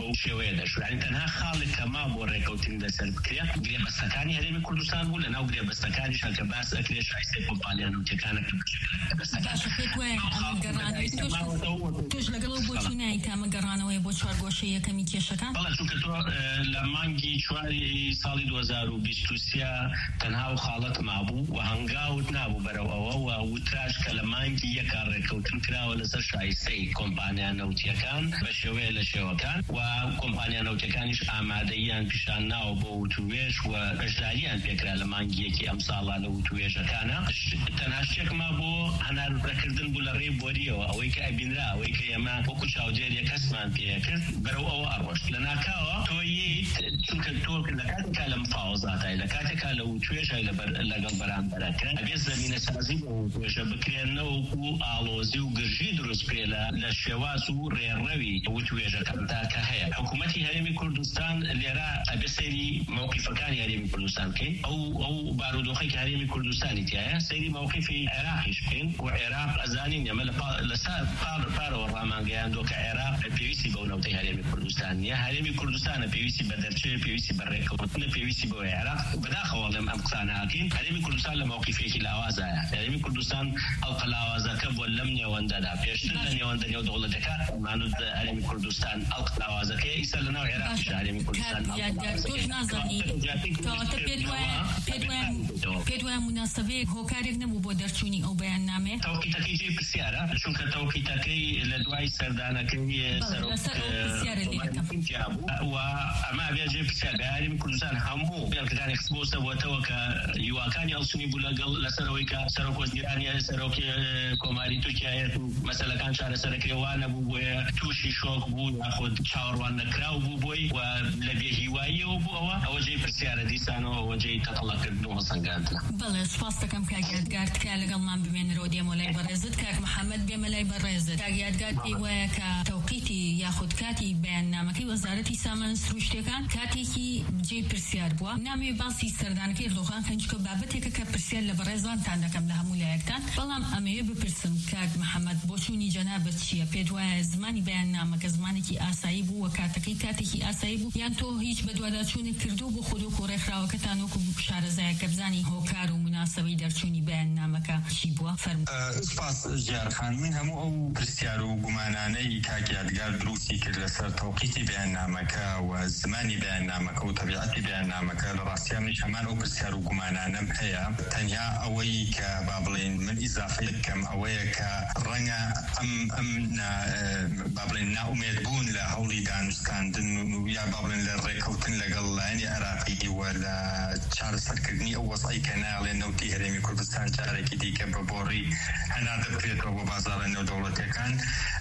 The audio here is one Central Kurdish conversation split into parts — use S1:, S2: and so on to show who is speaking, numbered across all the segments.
S1: لەو شێوەیە دەشوە یعنی تەنها خاڵێک کە ما بۆ ڕێکەوتن لەسەر بکرێ گرێبەستەکانی هەرێمی کوردستان بوو لەناو گرێبەستەکانیش کە باس ئەکرێ شایستەی کۆمپانیا نەوتیەکانە
S2: توش لەگەڵ بۆچوونایی تامە گەڕانەوەی بۆ چوارگۆشەی یەکەمی کێشەکان
S1: بەڵێ چونکە تۆ لە مانگی چواری ساڵی 2023 تەنها و خاڵەت مابوو و هەنگاوت نابوو بەرەو ئەوە و وتراش کە لە مانگی یەکا ڕێکەوتن کراوە لەسەر شایستەی کۆمپانیا نەوتیەکان بە شێوەیە لە شێوەکان و کۆمپانیا نەوتیەکانیش ئامادەییان پیشان ناوە بۆ وتوێژ و بەشداریان پێکرا لە مانگی یەکی ئەم ساڵا لە وتوێژەکانە تەنها شتێکما بۆ هەنارڕەکردن بوو لە ڕێی بۆریەوە ئەوەی کە ئەبینرا ئەوەی کە ئێمە وەکو چاودێریە کەسمان پێکرد بەرەو ئەوە ئەڕۆشت لە ناکاوە تۆیت چونکە تۆ لە کاتێکا لە مفاوەزاتای لە کاتێکا لە وتوێژای لەگەڵ بەرامبەرەکە ئەبێ زەمینە سازی بۆ وتوێژە بکرێنەوە و ئاڵۆزی و گرژی دروست پێ لە شێواز و ڕێڕەوی وتوێژەکەمدا کە هەیە حکوومەتی هەرێمی کوردستان لێرە ئەبێ سەیری موقیفەکانی هەرێمی کوردستان بکەین ئەو بارودۆخی کە هەرێمی کوردستانی تایە سەیری موقیفی عێراقیش بکەین و عێراق ئەزانین ئێمە لەسەر پارەوە ڕامانگەیاندۆ کە عێراق پێویستی بەو نەوتەی هەرێمی کوردستان نیە هەرێمی کوردستانە پێویستی بە دەرچێ پێویستی بە ڕێکەوتنە پێویستی بۆ عێراق بەداخەوە لەم ئەم قسانە هاکەین هەرێمی کوردستان لە موقیفێکی لاوازایە هەرێمی کوردستان ئەڵقە لاوازەکە بۆ لەم نێوەندەدا پێشتر لە نێوەندە نێو دەوڵەتەکە مانوت هەرێمی کوردستان ئەڵقە لاوازەکەی ئیستا لەناو عێراقیش هەرێمی کوردستان
S2: تۆش نازانی کەواتە پێت وایە موناسەبەیەک هۆکارێک نەبوو بۆ دەرچوونی ئەو بەیاننامێ
S1: تەوقیتەکەی جێی پرسیارە چونکە تەوقیتەکەی لە دوای سەردانەکەی و ئەما بێ جێ پرسیار بە هەرێمی کوردستان هەموو بێڵکەکانی خستبۆتەوە کە هیواکانی هەڵسوونی بوو لەگەڵ لەسەرەوەی کە سەرۆک وەزیرانی سەرۆکی کۆماری تورکیایەت و مەسەلەکان چارەسەرەکرێوانە بوو بۆیە تووشی شۆک بوو یاخود چاوەڕوان نەکراو بوو بۆی و لە بێهیواییەوە بوو ئەوە جێی پرسیارە دیسانەوە ئەوە جێی تەقەڵەکردن و هەسەنگاندنە.
S2: بەڵێ سوپاس دەکەم کاک یادگار تکا لەگەڵمان بمێنرەوە دێمە لای بەڕێزت کاک محەممەد بێمە لای بەڕێزت کاک یادگار پێی وایە کە تەوقیتی یاخود کاتی بەیاننامەکەی وەزارەتی سامانە سروشتیەکان کاتێکی جێی پرسیار بووە نامەوێت باسی سەردانەکەی ڕۆخان کەنجکە بابەتێکە کە پرسیار لە بەڕێزانتان دەکەم لە هەموو لایەکتان بەڵام ئەمەوێ بپرسم کاک محەممەد بۆچوونی جەنابەت چییە پێت وایە زمانی بەیاننامەکە زمانێکی ئاسایی بوو و کاتەکەی کاتێکی ئاسایی بوو یان تۆ هیچ بەدواداچوونێک کردو بۆ خودۆک و ڕێکخراوەکەتان وەکو شارەزایەکە بزانی هۆکار و مناسبەی دەرچوونی بەیاننامەکە چی بووە
S3: سپاس ژیارخان من هەموو ئەو پرسیار و گومانانەی کاک یادگار دروستی کرد لەسەر تەوقیتی بەیاننامەکە و زمانی بەیاننامەکە و تەبیعەتی بەیاننامەکە لە ڕاستیانش هەمان ئەو پرسیار و گومانانەم هەیە تەنیا ئەوەی کە با بڵێن من ئیزافە بکەم ئەوەیە کە ڕەنگە ئەم با بڵێن ناومێد بوون لە هەوڵی دانوستاندن و یا با بڵێن لە ڕێکەوتن لەگەڵ لایەنی عێراقی و لە چارەسەرکردنی ئەو وەزعی کە ناڵێن نەوتی هەرێمی کوردستان جارێکی دیکە بە بۆڕی هەناردە بکرێتەوە بۆ بازاڕە نێودەوڵەتیەکان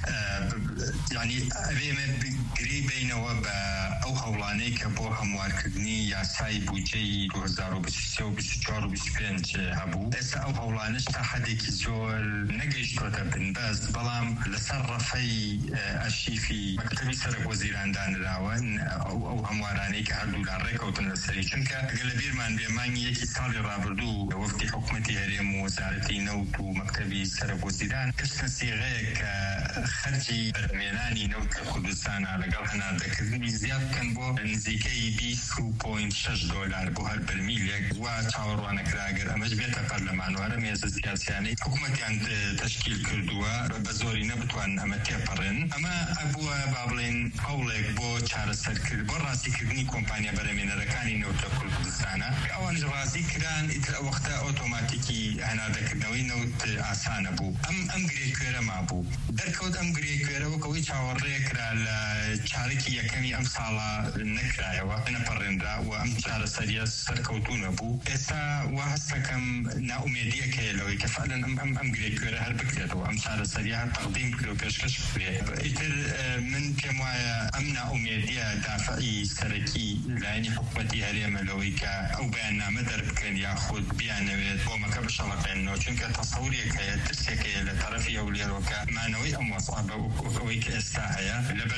S3: یعنی ئەبێمە گری بینەوە بە ئەو هەوڵانەی کە بۆ هەموارکردنی یاسای بودجەی 2023 و 24 و 25 هەبوو ئێستا ئەو هەوڵانش تا حدێکی زۆر نەگەیشتوەتە بنبەست بەڵام لەسەر ڕەفەی ئەرشیفی مەکتەبی سەرۆک وەزیران دانراوە ئەو هەموارانەی کە هەردوو لا ڕێکەوتن لەسەری چونکە ئەگەر لە بیرمان بێ مانگی یەکی ساڵی ڕابردوو وەفتی حکوومەتی هەرێم و وەزارەتی نەوت و مەکتەبی سەرۆک وەزیران گەشتە سیغەیەک کە خەرجی بەرهەمهێنانی نەوت لە کوردستانە لەگەڵ هەناردەکردنی زیاد بکەن بۆ نزیکەی 20.6 دۆلار بۆ هەر بەرمیلێک وا چاوەڕوانەکراگەر ئەمەش بێتە پەرلەمانوارە مێزە سیاسیانەی حکوومەتیان تشکیل کردووە بە زۆری نەبتوان ئەمە تێپەڕێن ئەمە ئەبووە با بڵێن هەوڵێک بۆ چارەسەرکرد بۆ ڕاستیکردنی کۆمپانیا بەرهەمهێنەرەکانی نەوت لە کوردستانە ئەوانش ڕازی کران ئیتر وەختە ئۆتۆماتیکی هەناردەکردنەوەی نەوت ئاسانە بوو ئەم گرێکوێرە مابوو دەرکەوت ئەم گرێکوێرەوەکەوەی چاوەڕێکرا لە چارەکی یەکەمی ئەم ساڵە نەکرایەوە نەپەڕێنرا و ئەم چارەسەریە سەرکەوتوونە بوو ئێستا وا هەستەکەم ناومێدیەکەیە لەوەی کە فعلەن ئەم گرێکوێرە هەر بکرێتەوە ئەم چارەسەریە هەر تەقدیم کرێ و پێشکەش بکرێ ئیتر من پێم وایە ئەم ناومێدیە دافعی سەرەکی لایەنی حکوومەتی هەرێمە لەوەی کە ئەو بەیاننامە دەربکەن یاخود بیانەوێت بۆمەکە بشەڵەقێنەوە چونکە تەسەورێک هەیە ترسێک هەیە لە تەرەفی ئەولێرەوە کە مانەوەی ئەم وەزعە بەوەی کە ئێستا هەیە لە بەرژەوەندی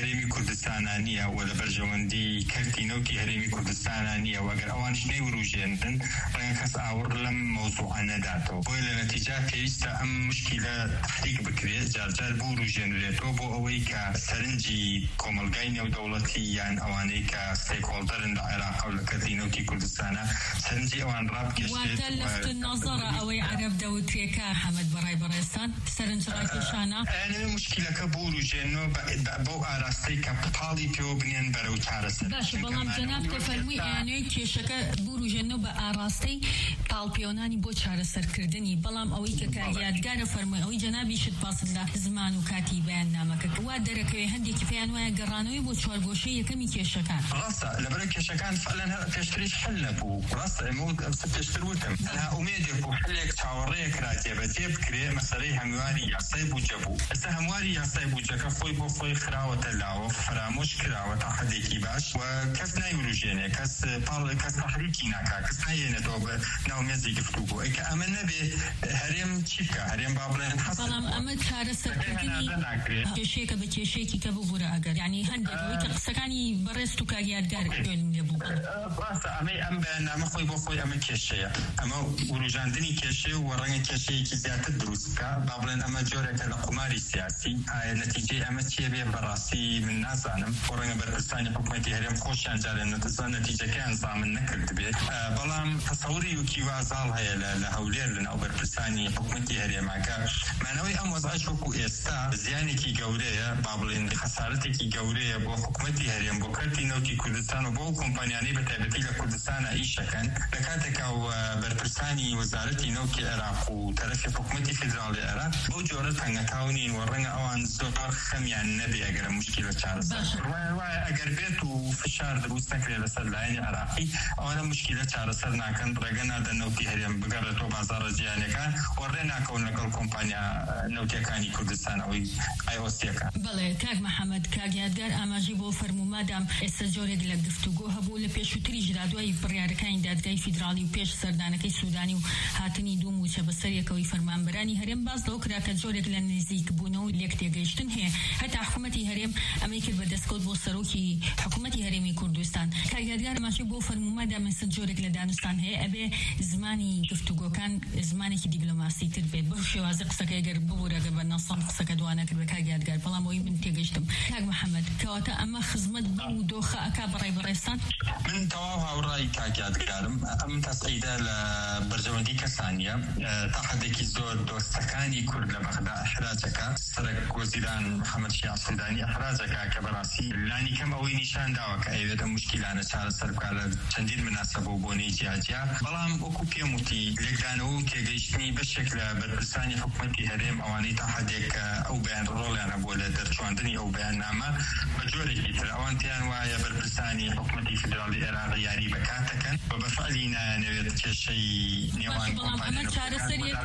S3: هەرێمی کوردستانانیە و لە بەرژەوەندی کەرتی نەوتی هەرێمی کوردستانانیە و ئەگەر ئەوانش نەیوروژێنن ڕەنگە کەس ئاور لەم مەوزوعە نەداتەوە. بۆیە لە نەتیجا پێویستە ئەم مشکلە تحقیق بکرێت، جارجار بوروژێنرێتەوە بۆ ئەوەی کە سەرنجی کۆمەلگای نێودەوڵەتی یان ئەوانەی کە ستێکهۆڵدەرن لە عێراق و لە کەرتی نەوتی کوردستانە سەرنجی ئەوان ڕابکێشێت.
S2: واتە لەفت نەزەرە ئەوەی عەرەب دەوترێکە حەمەد بەڕای بەڕێستان سەرنج ڕاکێشانە
S3: مشکلەکە بوروژێنەوە بۆ ئاراستەی کە پاڵی پێوە بنێن بەرەو چارەسەر.
S2: باشە بەڵام جەناب تەفەرمووی ئەیانەوەی کێشەکە بوروژێنەوە بە ئاراستەی پاڵپیۆنانی بۆ چارەسەرکردنی، بەڵام ئەوەی کە یادگارە فەرمووی ئەوەی جەنابیشت باست لە زمان و کاتی بەیاننامەکە وا دەرەکەوێ هەندێکی پێیان وایە گەڕانەوەی بۆ چوارگۆشەی یەکەمی کێشەکان.
S3: ڕاستە لەبەرە کێشەکان فعلەن پێشتریش حل نەبوو. ڕاستە ئێمە پێشتر وتم تەنها ئومێدێک بوو حلێک چاوەڕێیەک راتێبەجێ بکرێ مەسەلەی هەمواری یاسای بوجە بوو. ئێستا هەمواری یاسای بوجەکە خۆی بۆ خۆی خراوەتە لاوە، فرامۆش کراوە تا حدێکی باش و کەس نایوروژێنێ، کەس تەحریکی ناکا، کەس نایێنێتەوە بە ناومێزی گفتوگۆ. ئەیکە ئەمە نەبێ هەرێم چی بکە؟ هەرێم با بڵێن
S2: بەڵام ئەمە چارەسەرکردنی کێشەیەکە بە کێشەیەکی کە ببوورە ئەگەر یعنی هەندێکەوەی کە قسەکانی بەڕێست و کاریادگار خوێن لێبوو.
S3: ڕاستە ئەم بەیاننامە خۆی بۆ خۆی ئەمە کێشەیە، ئەمە وروژاندنی کێشەیە و ڕەنگە کێشەیەکی زیاتر دروست بکە. با بڵێن ئەمە جۆرێکە لە قوماری سیاسی. ئایا نەتیجەی ئەمە چیە بێ بەڕاستی من نازانم. ڕەنگە بەرپرسانی حکوومەتی هەرێم خۆشیان جارێن نەتیجەکەیان زامن نەکرد بێت. بەڵام تەسەووری وکی وازاڵ هەیە لە هەولێر لەناو بەرپرسانی حکوومەتی هەرێماکە مانەوەی ئەم وەزعش وەکو ئێستا زیانێکی گەورەیە، با بڵێن خەسارەتێکی گەورەیە بۆ حکوومەتی هەرێم، بۆ کەرتی نەوتی کوردستان و بۆ کۆمپانیانەی بەتایبەتی لە کوردستانە ئیشەکەن لە کاتێکا بەرپرسانی وەزارەتی نەوتی عێراق و تەرەفی حکوومەتی فیدراڵی عێراق بۆ جۆرە تەنگەتاونین و ڕەنگە ئەوان زۆر خەمیان نەبێ ئەگەر مشکلە چارەسەر وایە ئەگەر بێت و فشار دروست نەکرێت لەسەر لایەنی عێراقی ئەوانە مشکلە چارەسەر ناکەن، ڕێگە نادەن نەوتی هەرێم بگەڕێتەوە بازاڕە جیهانیەکان و ڕێ ناکەون لەگەڵ کۆمپانیا نەوتیەکانی کوردستانەوەی ئایۆسیەکان.
S2: بەڵێ کاک محەممەد کاگیادگار ئاماژی بۆ فەرموو مادام ئێستا جۆرێک لە گفتوگۆ هەبوو لە پێشووتریشدا دوای بڕیارەکانی دادگای فیدراڵی و پێش سەردانەکەی سوودانی و هاتنی دوو موچە بەسەرێکەوەی فەرمانبەرانی هەرێم باز لەو کرا کە جۆرێک لە نزیک بوونەوە لێک تێگەیشتن هەیە. هەتا حکوومەتی هەرێم ئەمەی کرد بە دەستکەوت بۆ سەرۆکی حکوومەتی هەرێمی کوردستان. کاگیادگار ئاماژی بۆ فەرموو مادام ئێستا جۆرێک لە دانوستان هەیە ئەبێ زمانی گفتوگۆکان زمانێکی دیبلۆماسی تر بێت بەو شێوازە قسەکە ئەگەر ببوورەگە بە نەسەم قسەکە دوانە کرد بە کاگیادگار. بەڵام ئەوی من تێگەیشتم کاک محەممەد کەواتە ئەمە خزمەت بوو دۆخە ئەکا بەڕای بەڕێستان.
S3: من تەواو هاوڕای کاگیادگارم. ئەم تەسعیدە لە بەرژەوەندی کەسانیە تا حدێکی زۆر دۆستەکانی کورد لە بەغدا ئەحراجەکە. سەرک وەزیران محەممەد شیع سوودانی ئەحراجەکە کە بەڕاستی لانی کەم ئەوەی نیشان داوە کە ئەوێت ئەم مشکلانە چارەسەر بکا لە چەندین مناسەبە و بۆنەی جیاجیا. بەڵام وەکو پێم وتی لێکدانەوە و تێگەیشتنی بەشێک لە بەرپرسانی حکوومەتی هەرێم ئەوانەی تا حدێک ئەو بەیان ڕۆڵیانە بۆ لە دەرچواندنی ئەو بەیاننامە بە جۆرێکی تر ئەوان تیان وایە بەرپرسانی حکوومەتی فیدراڵی عێراق یاری بەکاتەکەن و بەفعلی نایانەوێت کێشەی نێوان
S2: ئەمە چارەسەریەکە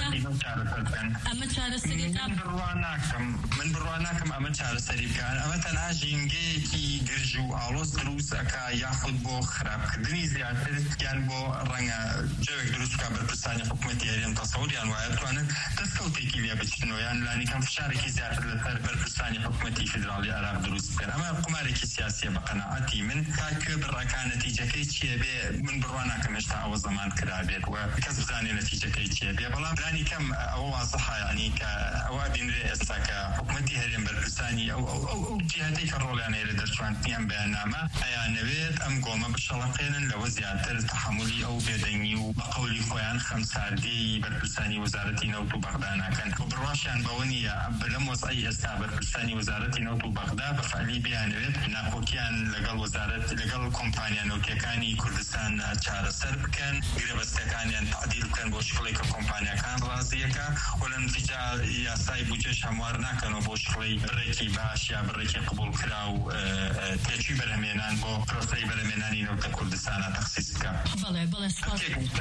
S3: من بڕوا ناکەم ئەمە چارەسەری بکەن. ئەمە تەنها ژینگەیەکی گرژ و ئاڵۆز دروست ئەکا یاخود بۆ خراپکردنی زیاتر یان بۆ ڕەنگە جۆرێک دروست بکە بەرپرسانی حکوومەتی هەرێم تەسەووریان وایە بتوانن دەستکەوتێکی لێ بچنەوە یان لانیکەم فشارێکی زیاتر لەسەر بەرپرسانی حکوومەتی فیدراڵی عێراق دروست بکەن. ئەمە قمارێکی سیاسیە بە قەناعەتی من تاکە بڕاکە نەتیجەکەی چیە بێ من بڕوا ناکەم هێشتا ئەوە زەمان کرابێت و کەس بزانێ نەتیجەکەی چیە بێ. بەڵام لانیکەم ئەوە وازەحە یعنی کە ئەوە بینرێ ئێستا کە حکوومەتی هەرێم بەرپرسانی ئەو جیهەتەی کە ڕۆڵیانەیە لە دەرچواندنی ئەم بەیاننامە ئەیانەوێت ئەم گۆمە بشەڵەقێنن لەوە زیاتر تەحملی ئەو بێدەنگی و بە قەولی خۆیان خەمساردەی بەرپرسانی وەزارەتی نەوت و بەغدا ناکەن و بڕواشیان بەوە نییە بەلەم وەزعی ئێستا بەرپرسانی وەزارەتی نەوت و بەغدا بەفعلی بیانوێت ناکۆکیان لەگەڵ کۆمپانیا نەوتیەکانی کوردستان چارەسەر بکەن، گرێبەستەکانیان تعدیل بکەن بۆ شکڵی کە کۆمپانیاکان ڕازیەکە و لە نتیجا یاسای بودجێش هەموار ناکەنەوە بۆ شکڵی بڕێکی باش یا بڕێکی قبول کرا و تشي برهمينان بو بروسي برهميناني نوتا كردستان تخصيص بك
S2: بله سپاس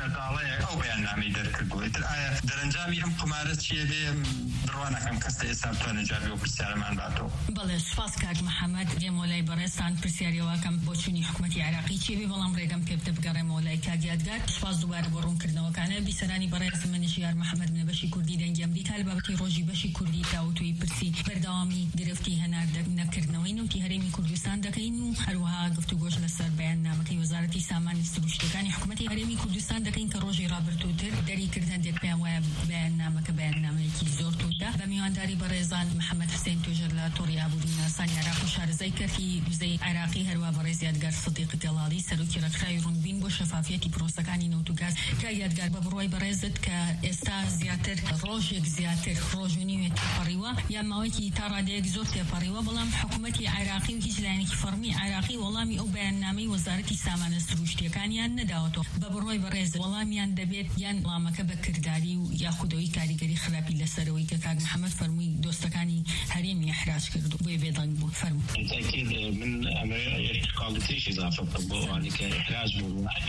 S3: او بياننامي دركردو الآية درنجامي ام قمارت شيء بي بروانا كم كسته اسابتو نجابي و پرسیارمان باتو
S2: بله سپاس کاک محمد جمولای برستان پرسیاری واکم بوچونی حکومتی عراقی چی بی بلام ریگم پێ بگەڕێ مۆلای کاک یادگار سپاس دووبارە بۆ ڕوونکردنەوەکانە بیسەرانی بەڕێز منیشیار محەممەد بنە بەشی کوردی دەنگی ئەمریکا لە بابەتی ڕۆژی بەشی کوردی تاوتوی پرسی بەردەوامی گرفتی هەنار نەکردنەوەی نوتی هەرێمی کوردستان دەکەین و هەروەها گفتوگۆش لەسەر بەیاننامەکەی وەزارەتی سامانی سروشتەکانی حکوومەتی هەرێمی کوردستان دەکەین کە ڕۆژی ڕابردووتر دەری کرد هەندێک پێیان وایە بەیاننامەکە بەیاننامەیەکی زۆر تووتە بە میوانداری بەڕێزان محەممەد حوسێن توێژەر لە تۆڕی ئابووری ناسانی عراق و شارەزای کەرکی وزەی عراقی هەروە بەڕێز یادگار سدیق دێڵاڵی سەرۆکی ڕێکخراوی ڕوونبین بۆ شەفافیەتی پرۆسەکانی نەوت و گاز کە یادگار بە بڕوای بەڕێزت کە ئێستا زیاتر ڕۆژێک زیاتر ڕۆژ و نیوێ تێپەڕیوە یا ماوەیەکی تا ڕادەیەک زۆر تێپەڕیوە بەڵام حکوومەتی عراقی و هیچ لایەنێکی فەرمی عراقی وەڵامی ئەو بەیاننامەی وەزارەتی سامانە سروشتیەکانیان نەداوەتەوە بە بڕوای بەڕێز وەڵامیان دەبێت یان وەڵامەکە بە کردداری و یاخودەوەی کاریگەری خراپی لەسەرەوەی کە کاک محەممەد فەرمووی دۆستەکانی هەرێمی احراج کرد و بۆیە بێدەنگ بوو فەرموو
S1: بالتأكيد من قالتيش إضافة يعني كإحراج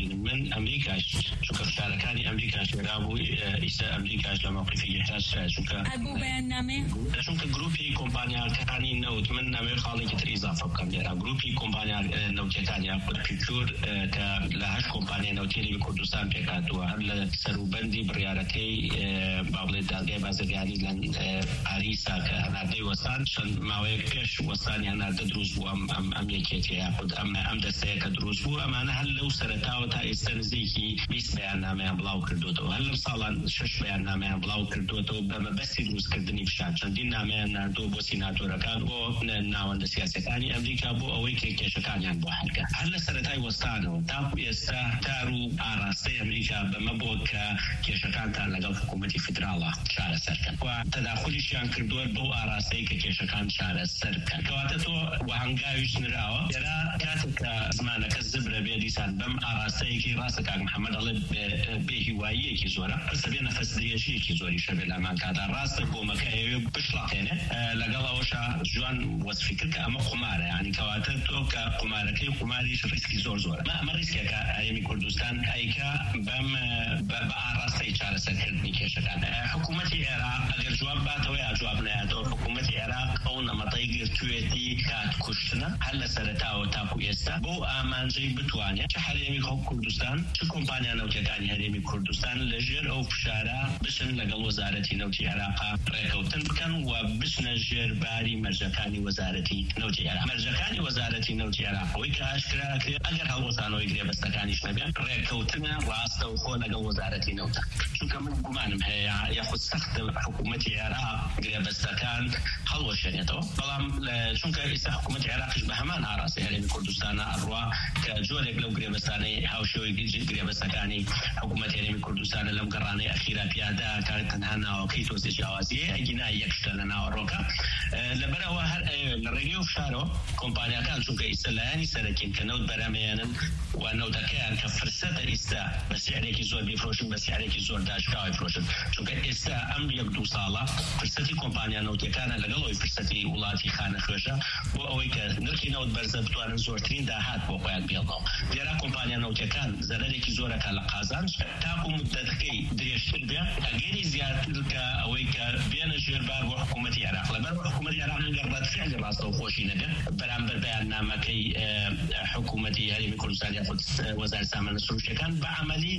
S1: من أمريكا شو كشاركاني أمريكا شرابو إسا أمريكا لموقفي إحراج شو
S2: أبو بياننامة
S1: شو كجروبي كومبانيا كاني نوت من أمريكا قالي كتير إضافة كم جرا جروبي كومبانيا نوت كاني أقول بيكور كلهاش كومبانيا نوتيلي بكردستان بيكاتوا هل سروبندي بريارتي بابل دالجي بازرياني لن عريسا كهنادي وسان شن ماويكش وسان يعني دروز بو أم يكيتي ياخد أم دستيك دروز بو أما أنا هل لو سرتاوتا استنزيكي بيس بياننامه بلاو کردوتو هل ساڵان 6 بەیاننامەیان بڵاو کردوتەوە بە مەبەستی دروستکردنی فشار چەندین نامەیان ناردووە بۆ سیناتۆرەکان بۆ ناوەندە سیاسەکانی ئەمریکا بۆ ئەوەی کێشەکانیان بۆ حەلکە هەر لە سەرەتای وەستانەوە تاکو ئێستا دار و ئاراستەی ئەمریکا بەمە بۆ کە کێشەکانتان لەگەڵ حکوومەتی فدراڵە چارەسەرکەن و تەداخولیشیان کردووە بۆ ئاراستەی کە کێشەکان چارەسەرکەن کەواتە تۆ وەهەنگاویش نراوە ئێرا کاتێک کە زمانەکە زبرە بێ دیسان بەم ئاراستەیەکی ڕاستە کاک محەممەد دەڵێ بێهیواییەکی زۆرە سەبێ نەفەس درێژیەکی زۆری شەبێ لەمان کادا ڕاستە کۆمەکە ئەوێ بشڵەقێنێ لەگەڵ ئەوەشە جوان وەسفی کرد کە ئەمە قومارە یعنی کەواتە تۆ کە قومارەکەی قوماریش ریسکی زۆر زۆرە ئەمە ریسکێکە هەرێمی کوردستان ئەیکا بەم بە ئاراستەی چارەسەرکردنی کێشەکان حکوومەتی عێراق ئەگەر جواب باتەوە یا جواب نایەتەوە حکوومەتی عێراق ئەو نەمەتەی گرتوێتی کات کوشتنە هەر لە سەرەتاوە تاکو ئێستا بۆ ئامانجەی بتوانێت چه هەرێمی کوردستان چه کۆمپانیا نەوتەکانی هەرێمی کوردستان لەژێر ئەو فشارە بچن لەگەڵ وەزارەتی نەوتی عێراقا ڕێکەوتن بکەن و بچنە ژێر باری مەرجەکانی وەزارەتی نەوتی عێراق مەرجەکانی وەزارەتی نەوتی عێراق ئەوەی کە ئاشکراکرێت ئەگەر هەڵوەسانەوەی گرێبەستەکانیش نەبێن ڕێکەوتنە ڕاستە و خۆ لەگەڵ وەزارەتی نەوتە چونکە من گومانم هەیە یاخود سەختە حکوومەتی عێراق گرێبەستەکان هەڵوەشێنێتەوە بەڵام چونکە ئێستا حکوومەتی عێراقیش بە هەمان ئاراستی هەرێمی کوردستانە ئەڕوا کە جۆرێک لەو گرێبەستانەی هاوشێوەی گرێبەستەکانی حکوومەتی هەرێمی کوردستانە لەم گەڕانەی ئەخیرا پیادا کار تەنها ناوەکەی تۆزی جیاوازیە ئەگینا یەکشتە لە ناوەڕۆکە لەبەرەوە هەر لە ڕێگەی و فشارەوە کۆمپانیاکان چونکە ئێستا لایەنی سەرەکین کە نەوت بەرامەیەنن و نەوتەکەیان کە فرسەتە ئێستا بە سیارێکی زۆر بیفرۆشن بە سیارێکی زۆر داشکاوی فرۆشن چونکە ئێستا ئەم 1-2 ساڵە فرسەتی کۆمپانیا نەوتەکانە لەگەڵەوەی فرسەتی وڵاتی خانە خوێژە بۆ ئەوەی کە نرخی نەوت بەرزە بتوانن زۆرترین داهات بۆ خۆیان بێڵنەوە لێرە کۆمپانیا نەوتەکان زەرەرێکی زۆرەکە لە قازانج تاکو مدەتەکەی درێژتر بێ ئەگەری زیاتر کە ئەوەی کە بێنە ژێربار بۆ حکوومەتی عێراق لەبەر حکوومەتی عێراق ئەگەر ڕەتفعلی ڕاستەوخۆشی نەبێت بەرامبەر بەیاننامەکەی حکوومەتی هەرێمی کوردستان یاخود وەزارەتی سامانە سروشتیەکان بە عەمەلی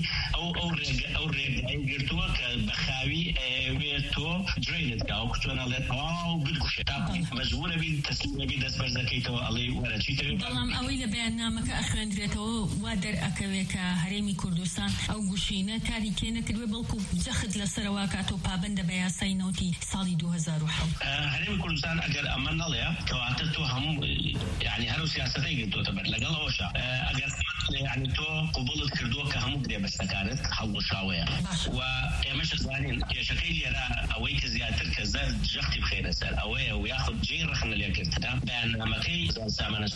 S1: ئەو ڕێگەی گرتووە کە بەخاوی ئەوێت تۆ درێنت کە ئەو کچۆنەڵێت ئاو بتکوشێت تا مەجبورە بی تەسلیمەبی دەست بەرزەکەیتەوە ئەڵێ وەرە چیتر
S2: بەڵام ئەوەی لە بەیاننامەکە ئەخوێندرێتەوە وا دەرئەکەوێت کە هەرێمی کوردستان ئەو گوشینە کاری کێنەکردوێ بەڵکو جەخت لەسەرەوە کاتەوە پابەندە بە یاسای نەوتی ساڵی 2007
S1: هەرێمی کوردستان ئەگەر ئەمە نەڵێ کەواتە تۆ هەموو یعنی هەرو سیاسەتەی گرتوتە بەر لەگەڵەوەشە ئەگەر یعنی تۆ قبوڵت کردووە کە هەموو گرێبەستەکانت هەڵوەشاوەیە و ئێمەش زانین کێشەکەی لێرە ئەوەی کە زیاتر کە جەختی بخێنە سەر ئەوەیە و یاخود جێی ڕخنە لێکردنا بەیاننامەکەی سامانە سروشتیە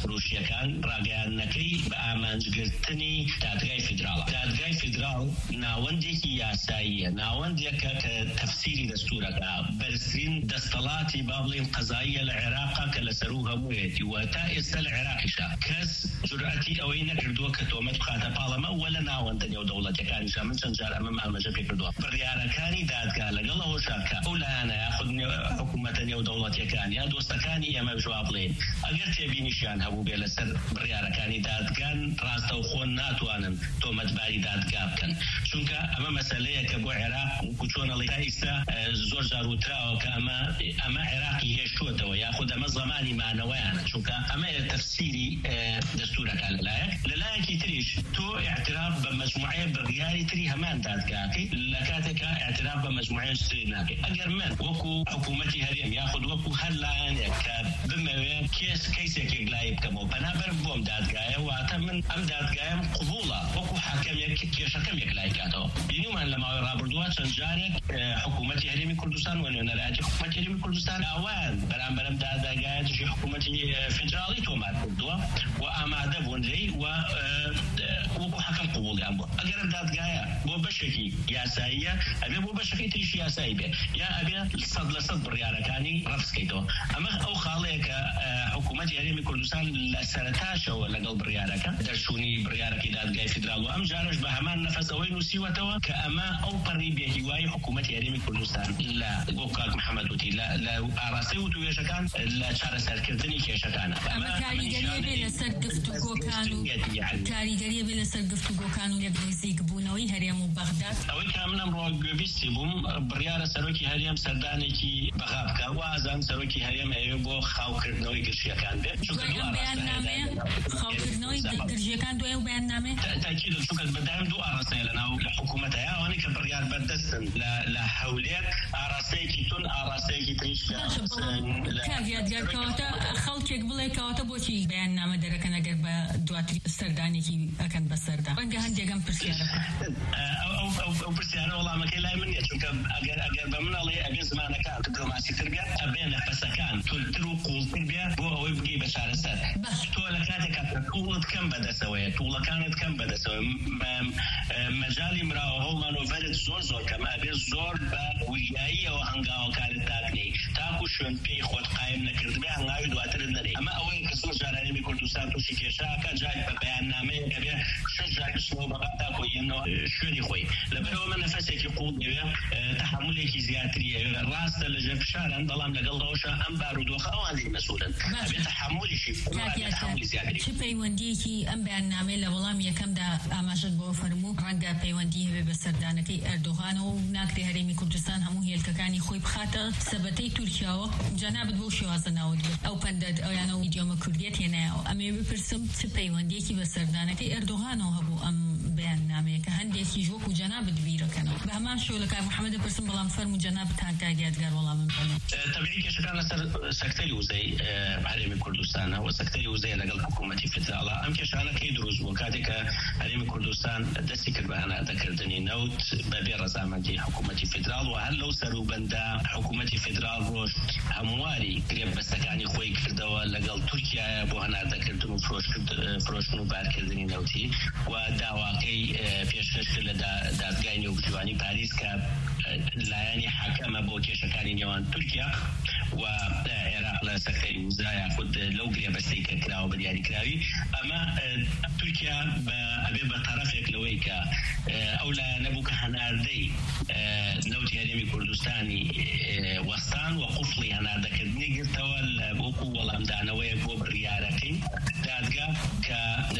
S1: سروشتەکان ڕاگەیاندنەکەی بە ئامانجگرتنی دادگای فیدراڵ. دادگای فیدراڵ ناوەندێکی یاساییە، ناوەندێکە کە تەفسیری دەستورەکە، بەرزترین دەستەڵاتی با بڵێن قەزاییە لە عێراقا کە لەسەر و هەموویەتی و تا ئێستا لە عێراقیشا کەس جورئەتی ئەوەی نەکردووە کە تۆمەت بخاتە پاڵەمە وە لە ناوەندە نێودەوڵەتیەکانیشا. من چەند جار ئەمە ئاماژە پێ کردووە. بڕیارەکانی دادگا لەگەڵ ئەوەشا کە ئەو لایەنە یاخود حکوومەتە نێودەوڵەتیەکان یا دۆستەکانی ئێمە جواب بڵێن ئەگەر تێبینیشیان هەبوو بێ لەسەر بڕیارەکانی دادگان ڕاستەوخۆ ناتوانن تۆمەتباری دادگا بکەن، چونکە ئەمە مەسەلەیە کە بۆ عێراق چۆنەڵی تا ئێستا زۆر جار وتراوە کە ئەمە عێراقی هێشتووەتەوە یاخود ئەمە زەمانی مانەوەیانە، چونکە ئەمە تەفسیری دەستورەکان لەلایەکی تریش تۆ اعتراف بە مەجموعەیە بڕیاری تری هەمان دادگاکەی لە کاتێکا اعتراف بە مەجموعەیە شتێک ناکەی. ئەگەر من وەکو حکوومەتی هەرێم یاخود وەکو هەر لایەنێک کە بمەوێ کەیسێکێک لای بکەمەوە بەنابەر بۆم دادگایە واتە من ئەم دادگایم قبوڵە وەکو حاکەمێک کێشەکەمێک لای کاتەوە. بینیمان لە ماوەی ڕابردووە چەند جارێک حکوومەتی هەرێمی کوردستان و نوێنەرایەتی حکوومەتی هەرێمی کوردستان ئاوان بەرامبەرم دادگایەتی حکوومەتی فیدراڵی تۆمار کردووە و ئامادە بوون لێی و وەکو حەکەم قبوڵیان بووە. ئەگەر ئەم دادگایە بۆ بەشێکی یاساییە ئەبێ بۆ بەشێکی تریش یاسایی بێ یا ئەبێ 100% بڕیارەکانی ڕەفزکەیتەوە. ئەمە ئەو خاڵەیە کە حکوومەتی هەرێمی کوردستان لە سەرەتاشەوە لەگەڵ بڕیارەکە دەرچوونی بڕیارەکەی دادگای فیدراڵ و ئەم جارش بە هەمان نەفەس ئەوەی نووسیوەتەوە کە ئەمە ئەو پەڕی بێهیوای حکوومەتی هەرێمی کوردستان لە بۆ کاک محەممەد وتی لە ئاراستەی وتوێژەکان لە چارەسەرکردنی کێشەکانە.
S2: ئەمە کاریگەریە بێ لەسەر گفتوگۆکان و کاریگەریە بێ لەسەر گفتوگۆکان و یەکدۆزیک بوونەوەی هەرێم و بەغداد.
S1: ئەوەی کە من ئەمڕۆ گوێبیستی بووم بڕیارە سەرۆکی هەرێم سەردانێکی بەغا بکە و ئازان سەرۆکی هەرێم ئەوێ بۆ خاوکردنەوەی گرژیەکان بێت.
S2: خاوکردنەوەی گرژیەکان دوای و بەیاننامێ
S1: تاکید چونکە بەدایم دوو ئاراستەیە لەناو حکوومەتە ئەوانەی کە بڕیار بەردەستن لە هەولێر ئاراستەیەکی تون ئاراستەیەکی تریش
S2: کاگیادگارکەواتە خەڵکێک بڵێ کەواتە بۆچی بەیاننامە دەرەکەن ئەگەر بە دواتری سەردانێکی ئەکەن بەسەردا ڕەنگە هەندێکم پرسیارە
S1: ئەو پرسیارە وەڵامەکەی لای من نیە، چونکە ئەگەر بە منەڵێ ئەبێ زمانەکان دیپلۆماسیتر بێت ئەبێ نەفەسەکان تولتر و قوڵتر بێت بۆ ئەوەی بگەی بە چارەسەر. تۆ لە کاتێکا توڵت کەم بەدەسەوەیە توڵەکانت کەم بەدەسەوە مەجای مراوە هەڵمانۆڤەرت زۆر کەم ئەبێ زۆر بە ویاییەوە هەنگاوەکارت داکنی تاکو شوێن پێی خۆت قایم نەکردبێ هەنگاوی دواترت نەدەی. ئەمە ئەوەیە کە زۆر جار هەرێمی کوردستان تووشی کێشاکە جای بە بەیاننامەیە ئەبێ 6 جای بچنەوە بەغا تاکۆ یەنەوە شوێنی خۆی لەبەرەوە من نەفەسێکی قوڵ دەوێ تەحملێکی زیاتریە ڕاستە لەژێر فشارن بەڵام لەگەڵ ڕەوشە ئەم بارودۆخە ئەوان لێ مەسئولن ئەبێ تەحملیشی تەحملی زیاتری.
S2: چ پەیوەندیەکی ئەم بەیاننامەی لە وەڵام یەکەمدا ئاماژەت بۆ فەرموو ڕەنگە پەیوەندی هەبێ بە سەردانەکەی ئەردۆغانەوە و ناکرێ هەرێمی کوردستان هەموو هێلکەکانی خۆی بخاتە سەبەتەی تورکیاوە جەنابەت بۆ شێوازە ناوت بێت ئەو پەندەت ئەویانە و ئیدیۆمە کوردیەت هێنایەوە. ئەمێ بپرسم چ پەیوەندیەکی بە سەردانەکەی ئەردۆغانەوە هەبوو ئەم بەیاننامەیە کە هەندێکی وەکو جەنابەت بیرەکەنەوە. بە هەمان شێوە لە کاک محەممەد دەپرسم بەڵام فەرموو جەنابەتان کاگیادگار وەڵامم بدەن.
S1: تەبیعی کێشەکان لەسەر سەکتەری وزەی هەرێمی کوردستانە و سەکتەری وزەی لەگەڵ حکوومەتی فیدراڵە. ئەم کێشانەکەی دروست بوو کاتێک کە هەرێمی کوردستان دەستی کرد بە هەناردەکردنی نەوت بەبێ ڕەزامەندی حکوومەتی فیدراڵ و هەر لەو سەروبەندا حکوومەتی فیدراڵ ڕۆژ هەمواری گرێبەستەکانی خۆی کردەوە لەگەڵ تورکیایە بۆ هەناردەکردن و فرۆشتن و بارکردنی نەوتی و داواکەی پێشکەش کرد لە دادگای نێوگرتووانی پاریس کە لایەنی حاکەمە بۆ کێشەکانی نێوان تورکیا و عێراق لە سەکتەری وزە یاخود لەو گرێبەستەی کە کراوە بە دیاریکراوی. ئەمە تورکیا ئەبێ بە تەرەفێک لەوەی کە ئەو لایەنە بوو کە هەناردەی نەوتی هەرێمی کوردستانی وەستان و قوفڵی هەناردەکردنی گرتەوە لە بۆکو وەڵامدانەوەیە بۆ بڕیارەکەی دادگا کە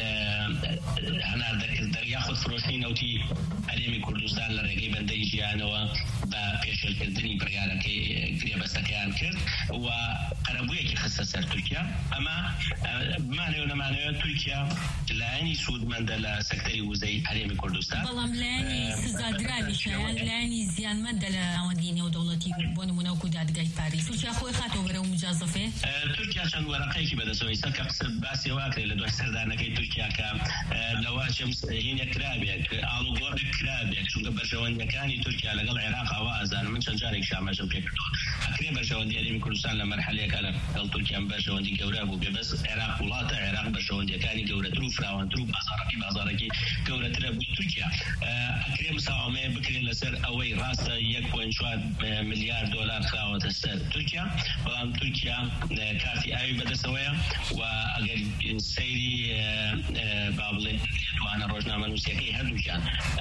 S1: هەناردەکردن یاخود فرۆشتنی نەوتی هەرێمی کوردستان لە ڕێگەی بەندەی ژیانەوە بە پێشێلکردنی بڕیارەکەی گرێبەستەکەیان کرد و قەرەبوویەکی خستە سەر تورکیا. ئەمە بمانەوە نەمانەوە تورکیا لایەنی سوودمەندە لە سەکتەری وزەی هەرێمی کوردستان
S2: بەڵام لایەنی سزادراویشیان لایەنی زیانمەندە لە ئەوەندی نێودەوڵەتی بۆ نمونە وەکو دادگای پاریس. تورکیا خۆی خاتەوە بەرەو مجازەفێ.
S1: تورکیا چەند وەرەقەیەکی بەدەستەوەی سەر کە قسە باسی واکرێت لە دوای سەردانەکەی تورکیا کە لەواچەم هینە کرابێک ئاڵوگۆڕێک کرابێک چونکە بەشەوەندەکانی تورکیا لەگەڵ عێراق ئەوە ئازانە من چەند جارێک شامەژەم پێ کردووە ئەکرێ بەشەوەندی هەرێمی کوردستان لە مەرحەلەیەکە لەگەڵ تورکیان بەشەوەندی گەورە بوو بێ بەس عێراق وڵاتە عێراق بەشەوەندیەکانی گەورەتر و فراوانتر و بازارێکی گەورەترە بوو تورکیا ئەکرێ مساوامەیە بکرێن لەسەر ئەوەی ڕاستە 1.4 ملیار دلار خراوەتە سەر تورکیا بەڵام تورکیا کارتی ئاوی بەدەستەوەیە و ئەگەر سەیری با بڵێن توانە ڕۆژنامە نووسیەکەی هەردووکیان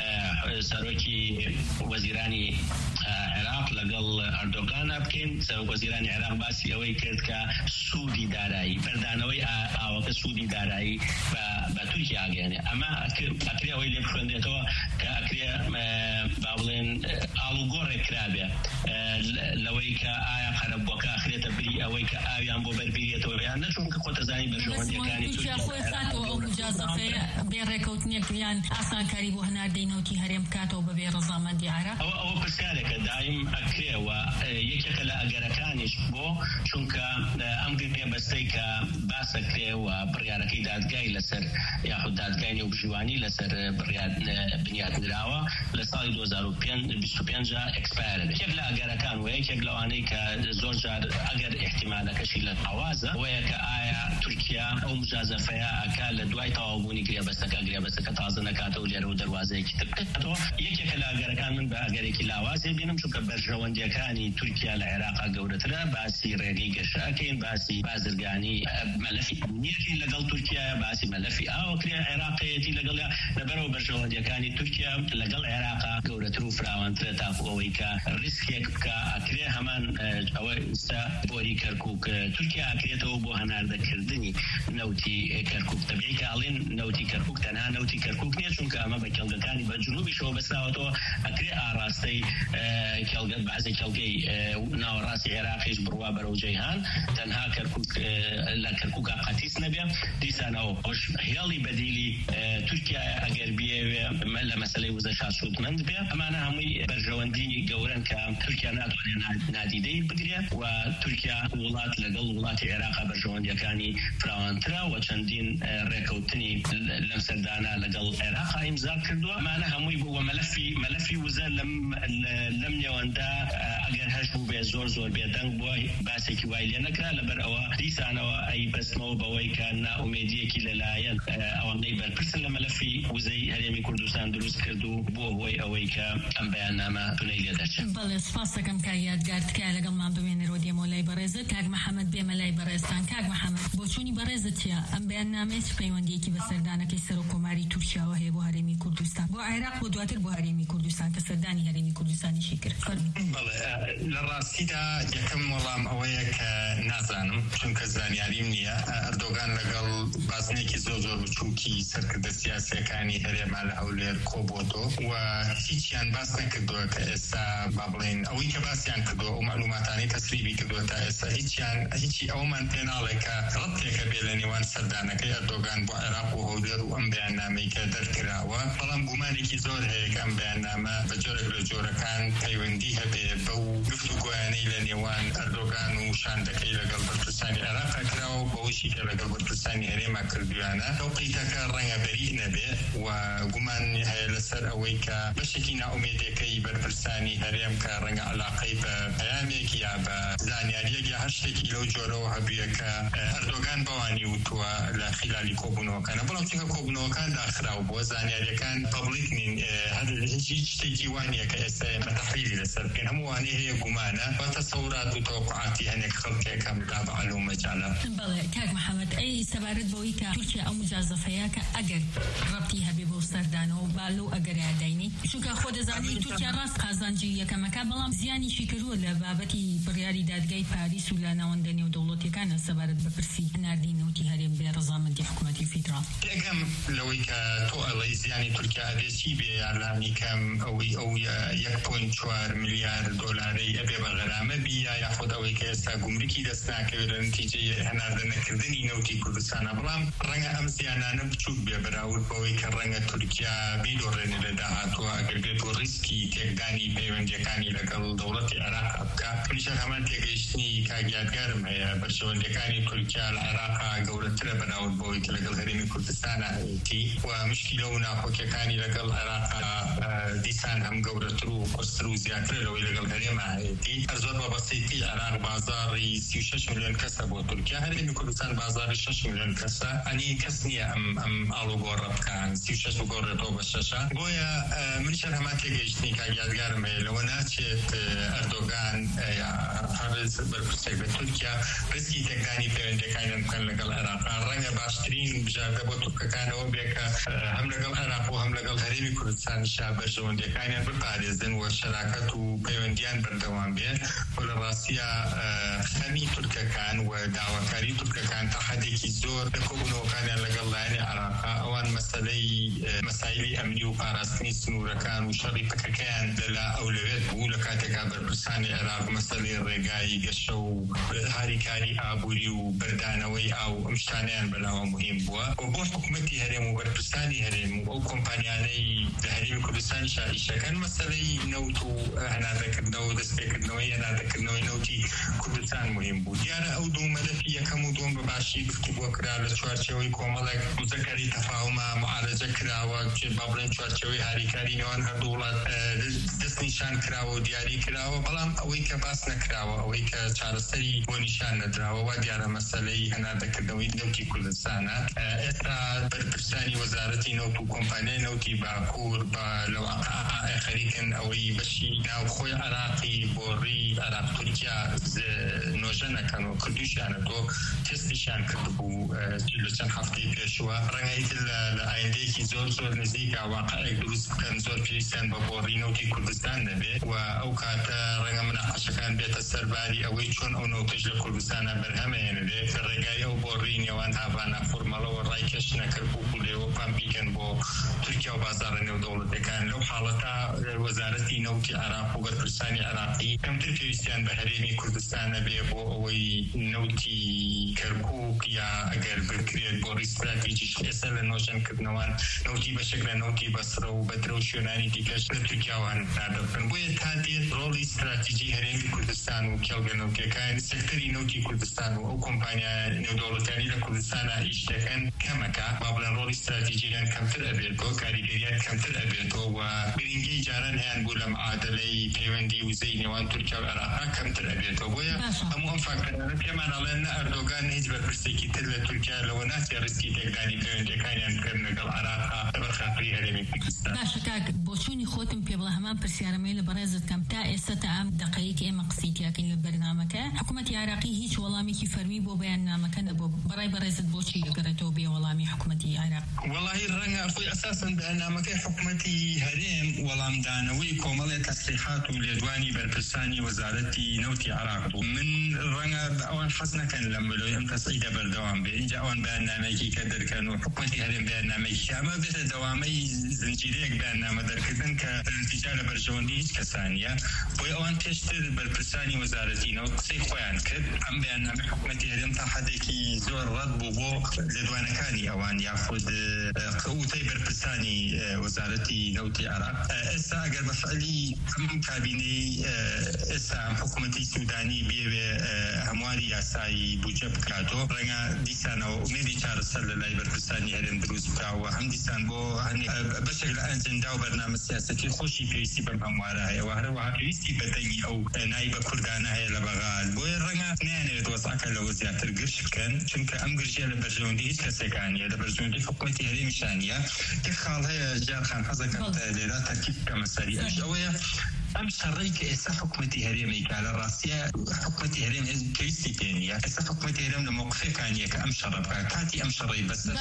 S1: سەرۆکی وەزیرانی عێراق لەگەڵ ئەردۆغان بکەین سەرۆک وەزیرانی عێراق باسی ئەوەی کرد کە سوودی دارایی بەردانەوەی ئاوەکە سوودی دارایی بە تورکیا ئاگەیانێ ئەمە ئەکرێ ئەوەی لێ بخوێندێتەوە کە ئەکرێ با بڵێن ئاڵوگۆڕێک کرابێ لەوەی کە ئایا قەرەبووەکە ئەخرێتە بری ئەوەی کە ئاویان بۆ بەربیرێتەوە یان نەچون کە خۆتەزانی بەشەوەندیەکانی
S2: تورکیا خۆی خاتەوە ئەو مجازەفەیە بێڕێکەوتنێکیان ئاسانکاری بۆ هەناردەینەوتی هەرێم بکاتەوە بەبێ ڕەزامەندی عێراق
S1: ئەوە پرسیارێکە دایم ئەکرێەوە یەکێکە لە ئەگەرەکانیش بۆ چونکە ئەم پێبەستەی کە باسەکرێ و بڕیارەکەی دادگای لەسەر یاخود دادگای نێوپژیوانی لەسەر بنیاتنراوە لە ساڵی 2025 ئەکسپایرە بێت یەک لە ئەگەرەکان و یەکێک لەوانەی کە زۆر جار ئەگەر احتیمالەکەشی لە تەوازە وەیە کە ئایا تورکیا ئەو مجازەفەیە ئەکا لە دوای تەواوبوونی گرێبەستەکە تازە نەکاتەوە لێرە و دەواازەیەکی تر بکاتەوە یەکێکە لە ئەگەرەکان من بە ئەگەرێکی لاوازێ بینم چونکە بەرژەوەندیەکانی تورکیا لە عێراقا گەورەترە باسی ڕێگەی گەشتەکەین باسی بازرگانی مەلەفی نیەکەین لەگەڵ تورکیا باسی مەلەفی ئاوەکرێ عێراقەتی لەگەڵ لەبەرەوە بەرژەوەندیەکانی تورکیا لەگەڵ عێراقا گەورەتر و فراوانترە تاکو ئەوەی کە ریسکێک بکە ئەکرێ هەمان ئەوە ئستا بۆری کەرکووک تورکیا ئەکرێتەوە بۆ هەناردەکردنی نەوتی کەرکووک تەبیعی کە ئەڵێن نەوتی کەرکووک تەنها نەوتی کەرکووک نییە چونکە ئەمە بە کێڵگەکانی بە جنوبیشەوە بەستاوەتەوە ئەکرێ ئاڕاستەی کێڵگەت بەعزی کێڵگەی ناوەڕاستی عێراقیش بڕوا بەرەو جەیهان تەنها کەرکووک لە کەرکووکا قەتیس نەبێ دیسانەوە خۆش هێڵی بەدیلی تورکیا ئەگەر بێوێ لە مەسەلەی وزە شاسوودمەند بێ ئەمانە هەمووی بەرژەوەندی گەورن کە تورکیا ناتوانێت نادیدەی بگرێت و تورکیا وڵات لەگەڵ وڵاتی عێراقا بەرژەوەندیەکانی فراوانترە و چەندین ڕێکەوتنی لەم سەردانە لەگەڵ عێراقا ئیمزا کردووە ئەمانە هەمووی بووە مەلەفی وزە لەم نێوەندا ئەگەر هەش بوو بێ زۆر بێدەنگ بووە باسێکی وای لێ نەکرا لەبەر ئەوە دیسانەوە ئەی بەستمەوە بەوەی کە ناومێدیەکی لەلایەن ئەوەندەی بەرپرسن لە مەلەفی وزەی هەرێمی کوردستان دروست کرد و بۆ هۆی ئەوەی کە ئەم بەیاننامە تونەی لێ دەرچێت.
S2: بەڵێ سپاس دەکەم کە یادگار تکایە لەگەڵمان بمێنەرەوە دێمۆلای بەڕێزت کاک محەممەد بێمە لای بەڕێزتان کاک محەممەد بۆچوونی بەڕێزت چیە ئەم بەیاننامەیە چ پەیوەندیەکی بە سەردانەکەی سەرۆک کۆماری تورکیاوە هەیە بۆ هەرێمی کوردستان بۆ عێراق بۆ دواتر بۆ هەرێمی کوردستان کە سەردانی هەرێمی کوردستانیشی کرد؟
S3: بەڵێ لە ڕاستیدا یەکەم وەڵام ئەوەیە کە نازانم چونکە زانیاریم نییە ئەردۆغان لەگەڵ بازنێکی زۆر بچووکی سەرکردە سیاسیەکانی هەرێما لە هەولێر کۆبۆتۆ و هیچیان باس نەکردووە کە ئێستا با بڵێن ئەوەی کە باسییان کردووە ئەو معلوماتانی تەسریبی کردووە تا ئێستا هیچی ئەومان پێناڵێک کە ڕەتێکە بێ لە نێوان سەردانەکەی ئەردۆغان بۆ عێراق و هەولێر و ئەم بەیاننامەی کە دەرکراوە بەڵام گومانێکی زۆر هەیە کە ئەم بەیاننامە بە جۆرێک لە جۆرەکان پەیوەندی هەبێ بەو گفتوگۆیانەی لە نێوان ئەردۆغان و شاندەکەی لەگەڵ بەرپرسانی عێراق کراوە بەوەشی کە لەگەڵ بەرپرسانی هەرێما کردویانە تەوقیتەکە ڕەنگە بەری نەبێ و گومان هەیە لەسەر ئەوەی کە بەشێکی ناومێدەکەی بەرپرسانی هەرێم کە ڕەنگە علاقەی بە پەیامێک یا بە زانیاریەک یا هەر شتێکی لەو جۆرەوە هەبووە کە ئەردۆغان بەوانی وتووە لە خلالی کۆبوونەوەکانە بەڵام چونکە کۆبوونەوەکان داخراوە بۆ زانیاریەکان پەبلیک نین هیچ شتێکی وانیە کە ئێستا مەتەحریری لەسەر بکەن هەموو وانەی هەیە گومانە بە تەسەورات و تەوقعاتی هەنێک خەڵکێکم تابع لەو مەجالە.
S2: بەڵێ کاک محەممەد ئەی سەبارەت بەوەی کە تورکیا ئەو مجازەفەیە کە ئەگەر ڕەبتی هەبێ بۆ سەردانەوە با لەو ئەگەرەیە داینی چونکە خۆ دەزانی تورکیا ڕاست قازانجی یەکەمەکە بەڵام زیانیشی کردووە لە بابەتی بڕیاری دادگای پاریس و لە ناوەندە نێودەوڵەتیەکانە سەبارەت بە پرسی ناردینەوتی هەرێم بێ ڕەزامەندی حکوومەتی فیدراڵ.
S3: یەکەم لەوەی کە تۆ ئەڵەی زیانی تورکیا هەبێتی بێ یانلانی کەم ئەو 1.4 ملیار دۆلارەی ئەبێ بە غەرامە بی یا خۆ ئەوەی کە ئێستا گومرکی دەست ناکەوێت لە نتیجەی هەناردەنەکردنی نەوتی کوردستانە بەڵام ڕەنگە ئەم زیانانە بچووک بێ بەراورد بەوەی کە ڕەنگە تورکیا بیدۆڕێنێ لە داهاتووە ئەگەر بێت بۆ ریسکی تێکدانی پەیوەندیەکانی لەگەڵ دەوڵەتی عێراق بکە پلیشە هەمان تێگەیشتنی کاگیادگارم هەیە بەرژەوەندیەکانی تورکیا لە عێراقا گەورەترە بەراورد بەوەی کە لەگەڵ لەگەڵ هەرێمی کوردستانە هەیەی و مشکلە و ناخۆکیەکانی لەگەڵ عێراق دیسان هەم گەورەتر و قورستر و زیاتر لەوەی لەگەڵ هەرێمە هەیەی زۆر بەبەسیتی عێراق بازاڕی 36 ملیۆن کەسە بۆ تورکیا هەرێمی کوردستان بازاڕی 6 ملیۆن کەسە ئەنی کەس نییە ئەم ئاڵوگۆڕە بکەن 36 بگۆڕێتەوە بە 6 بۆیە منیشان هەمان تێگەیشتنی کاگیادگارم هەیە لەوە ناچێت ئەردۆگان هەرز بەرپرسێک لە تورکیا ڕسکی تێکدانی پەیوەندیەکانیان بکەن لەگەڵ عێراق ڕەنگە باشترین بژاردە بۆ تورکەکانەوە بێکە هەم لەگەڵ عێراق و هەم لەگەڵ هەرێمی کوردستانیشا بەرژەوەندیەکانیان بپارێزن و شەراکەت و پەیوەندیان بەردەوام بێت و لە ڕاستیە خەمی تورکەکان و داواکاری تورکەکان تا حدێکی زۆر لە کۆبوونەوەکانیان لەگەڵ لایەنی عێراقا ئەوان مەسەلەی ئەمنی و پاراستنی سنوورەکان و شەڕی پەکەکەیان لەلا ئەولەوێت بوو لە کاتێکا بەرپرسانی عێراق مەسەلەی ڕێگایی گەشە و هاریکاری ئابووری و بەردانەوەی ئاو ئەم شتانیان بەلاوە مهم بووە و بۆ حکوومەتی هەرێم و بەرپرسانی هەرێم و ئەو کۆمپانیانەی لە هەرێمی کوردستان شائیشەکان مەسەلەی نەوت و هەنادەکردنەوە و دەستپێکردنەوەی هەنادەکردنەوەی نەوتی کوردستان مهم بوو دیارە ئەو دوو مەلەفی یەکەم و دووەم بەباشی گفتوگۆ کرا لە چوارچێوەی کۆمەڵێک مزەکەری تەفاهومە معالەجە کراوە با بڵێن چوارچێوەی هاریکاری نێوان هەردوو وڵات دەستنیشان کراوە و دیاری کراوە بەڵام ئەوەی کە باس نەکراوە ئەوەی کە چارەسەری بۆ نیشان نەدراوە وا دیارە مەسەلەی هەنادەکردنەوەی نەوتی کوردستانە ئێستا بەرپرسانی وەزارەتی نەوت و کۆمپانیای نەوتی باکوور بە لەواقع خەریکن ئەوەی بەشی ناوخۆی عێراقی بۆڕی عێراق تورکیا نۆژە نەکەن و کردویشیانە تۆ تستیشان کرد بوو لە چەند هەفتەی پێشوە ڕەنگەی لە ئایندەیەکی زۆر نزیکە واقعەیەک دروست بکەن زۆر پێویستیان بە بۆڕی نەوتی کوردستان دەبێت و ئەو کاتە ڕەنگە مناقەشەکان بێتە سەرباری ئەوەی چۆن ئەو نەوتەش لە کوردستانە بەرهەمەهێنرێت کە ڕێگای ئەو بۆڕی نێوان هاڤانە فۆرمەڵەوە ڕایکەش نەکرد و لێوە پامپیکەن بۆ تورکیا و بازاڕە نێودەوڵەتەکان لەو حاڵەتە وەزارەتی نەوتی عێراق و بەرپرسانی عێراقی کەمتر پێویستیان بە هەرێمی کوردستانە بێ بۆ ئەوەی نەوتی کەرکووک یا ئەگەر بکرێت بۆ ڕیستراتیجیش ئێستا لە نۆژەنکردنەوەن نەوتی بەشێک لە نەوتی بەسرە و بەدرە و شوێنانی دیکەش لە تورکیاوان نادەبن بۆیە تا دێت ڕۆڵی استراتیجی هەرێمی کوردستان و کێڵگە نەوتیەکان سێکتەری نەوتی کوردستان و ئەو کۆمپانیا نێودەوڵەتیانی لە کوردستانە ئیش دەکەن کەمەکە با بڵێن ڕۆڵی استراتیجییان کەمتر ئەبێتەوە کاریگەریان کەمتر ئەبێتەوە و گرنگی جاران هەیان بوو لەم عادلەی پەیوەندی وزەی نێوان تورکیا و عێراق کەمتر ئەبێتەوە بۆیە هەموو ئەم فاکتۆرانە پێمان ئەڵێن نە ئەردۆگان هیچ بەرپرسێکی تر لە تورکیا لەوە ناچێت ڕسکی تێکدانی پەیوەندیەکانیان بکەن لەگەڵ عێراقا بەرخافری هەرێمی کوردستان
S2: باشە کاک بۆ چوونی خۆتم پێ بڵێ هەمان پرسیارەمەی لە بەڕێزت کەم تا ئێستا تا ئەم دقەیەک ئێمە قسەیتیاکەین لە بەرنامەکە حکوومەتی عێراقی هیچ وەڵامێکی فەرمی بۆ بەیاننامەکە نەبوو بەڕای بەڕێزت بۆچی دەگەڕێتەوە بێ وەڵامی حکوومەتی عێراق
S3: وەڵاهی ڕەنگە خۆی ئەساساً بەیاننامەکەی حکوومەتی هەرێم وەڵامدانەوەی کۆمەڵێ تەسریحات و لێدوانی بەرپرسانی وەزارەتی نەوتی عێراق بوو من ڕەنگە ئەوان حەز نەکەن لەم بلۆی ئەم تەسعیدە بەردەوام بێ اینجا ئەوان بەیاننامەیەکی کە دەرکەن و حکوومەتی هەرێم بەیاننامەیەکی ئەمە بێتە دەوامەی زنجیرەیەک بەیاننامە دەرکردن کە نتیجە لە بەرژەوەندی هیچ کەسانیە بۆی ئەوان پێشتر بەرپرسانی وەزارەتی نەوت قسەی خۆیان کرد ئەم بەیاننامەی حکوومەتی هەرێم تا حدێکی زۆر ڕەت بوو بۆ لێدوانەکانی ئەوان یاخود قوتەی بەرپرسانی وەزارەتی نەوتی عێراق ئێستا ئەگەر بەفعلی ئەم کابینەی ئێستا حکوومەتی سوودانی بێوێ هەمواری یاسایی بودجە بکاتەوە ڕەنگە دیسانەوە ئومێدی چارەسەر لە لای بەرپرسانی هەرێم دروست بکاوە هەم دیسان بۆ بەشێک لە ئەنجەندا و بەرنامە سیاسەتی خۆشی پێویستی بەم هەموارە هەیە هەروەها پێویستی بەدەنگی ئەو نایبە کوردانە هەیە لە بەغال بۆیە ڕەنگە نایانەوێت وەسعەکە لەوە زیاتر گرش بکەن چونکە ئەم گرژیە لە بەرژەوەندی هیچ کەسێکانیە لە بەرژەوەندی حکوومەتی هەرێمیشانیە کە خاڵ هەیە جارخان حەزەکەم لێرە تەرکیب بکەمە سەری ئەش ئەوەیە ئەم شەڕی کە ئێستا حکوومەتی هەرێمێکا لە ڕاستیە حکوومەتی هەرێم پێویستی پێ نیە ئێستا حکوومەتی هەرێم لە موقفێکانیە کە ئەم شەڕە بکات کاتی ئەم شەڕی بەسەر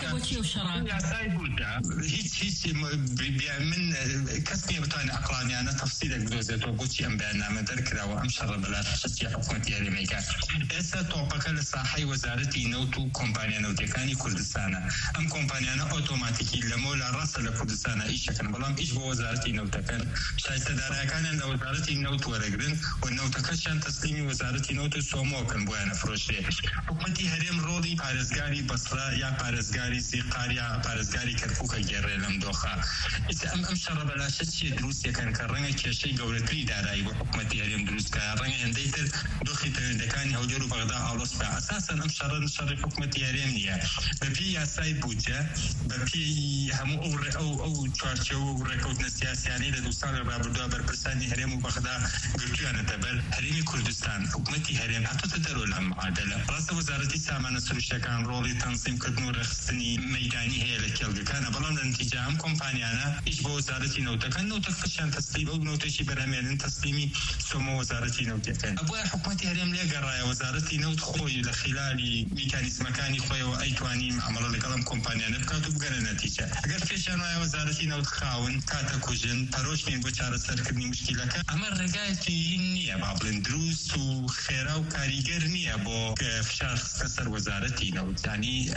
S3: هیچ من کەس نییە بتوانێت عەقلانیانە تەفسیرێک بدۆزێتەوە بۆچی ئەم بەیاننامە دەرکراوە ئەم شەڕە بەلاشەستی حکوومەتی هەرێمێکا ئێستا تۆپەکە لە ساحەی وەزارەتی نەوت و کۆمپانیا نەوتەکانی کوردستانە ئەم کۆمپانیانە ئۆتۆماتیکی لەمەوە لا ڕاستە لە کوردستانە ئیشەکەن بەڵام ئیش بۆ وەزارەتی نەوتەکەن شایستەدارە كان وزارة النوت ورقدن والنوت كشان تسليم وزارة النوت سومو كان بوانا فروشي حكومتي هرم رولي بارزگاري بصرة يا بارزگاري زيقار يا بارزگاري كركوكا جيري لمدوخا إذا أم شرب لا شيء دروس كان كرنga كشيء قولتري داري وحكومتي هرم دروس كرنga هنديتر دوخي تندكاني هوديرو بغداد أولوس بأساسا أم شر حكومتي هرم نيا ببي ياساي بوجة ببي همو أو تشارشو ركوت السياسي يعني لدوستان رابردوا بربرساني هرم وبغداد قلتوا أنا تبر هرمي كردستان حكومتي هرم حتى تدروا لهم معادلة رأس وزارة السامانة سروشة كان رولي تنظيم كدنو رخصني ميداني هي لكيل كان بلان النتيجة هم كومبانيانا إيش بوزارة نوتا كان نوتا فشان تسليم أو نوتا شي برامين تسليمي سمو وزارة نوتا كان أبويا حكومتي هرم ليه قرايا وزارة نوت خوي لخلال ميكانيزم مكاني خوي وأيتواني عملوا لكلام كومبانيانا بكاتو بقرا نتيجة أقر فشان وزارة نوت خاون كاتا كوجن تروش من بوشارة سركبني مشكلة كان أمر رقايتي نية بابلن دروس وخيرا وكاريجر نية بو فشار كسر وزارة نوت يعني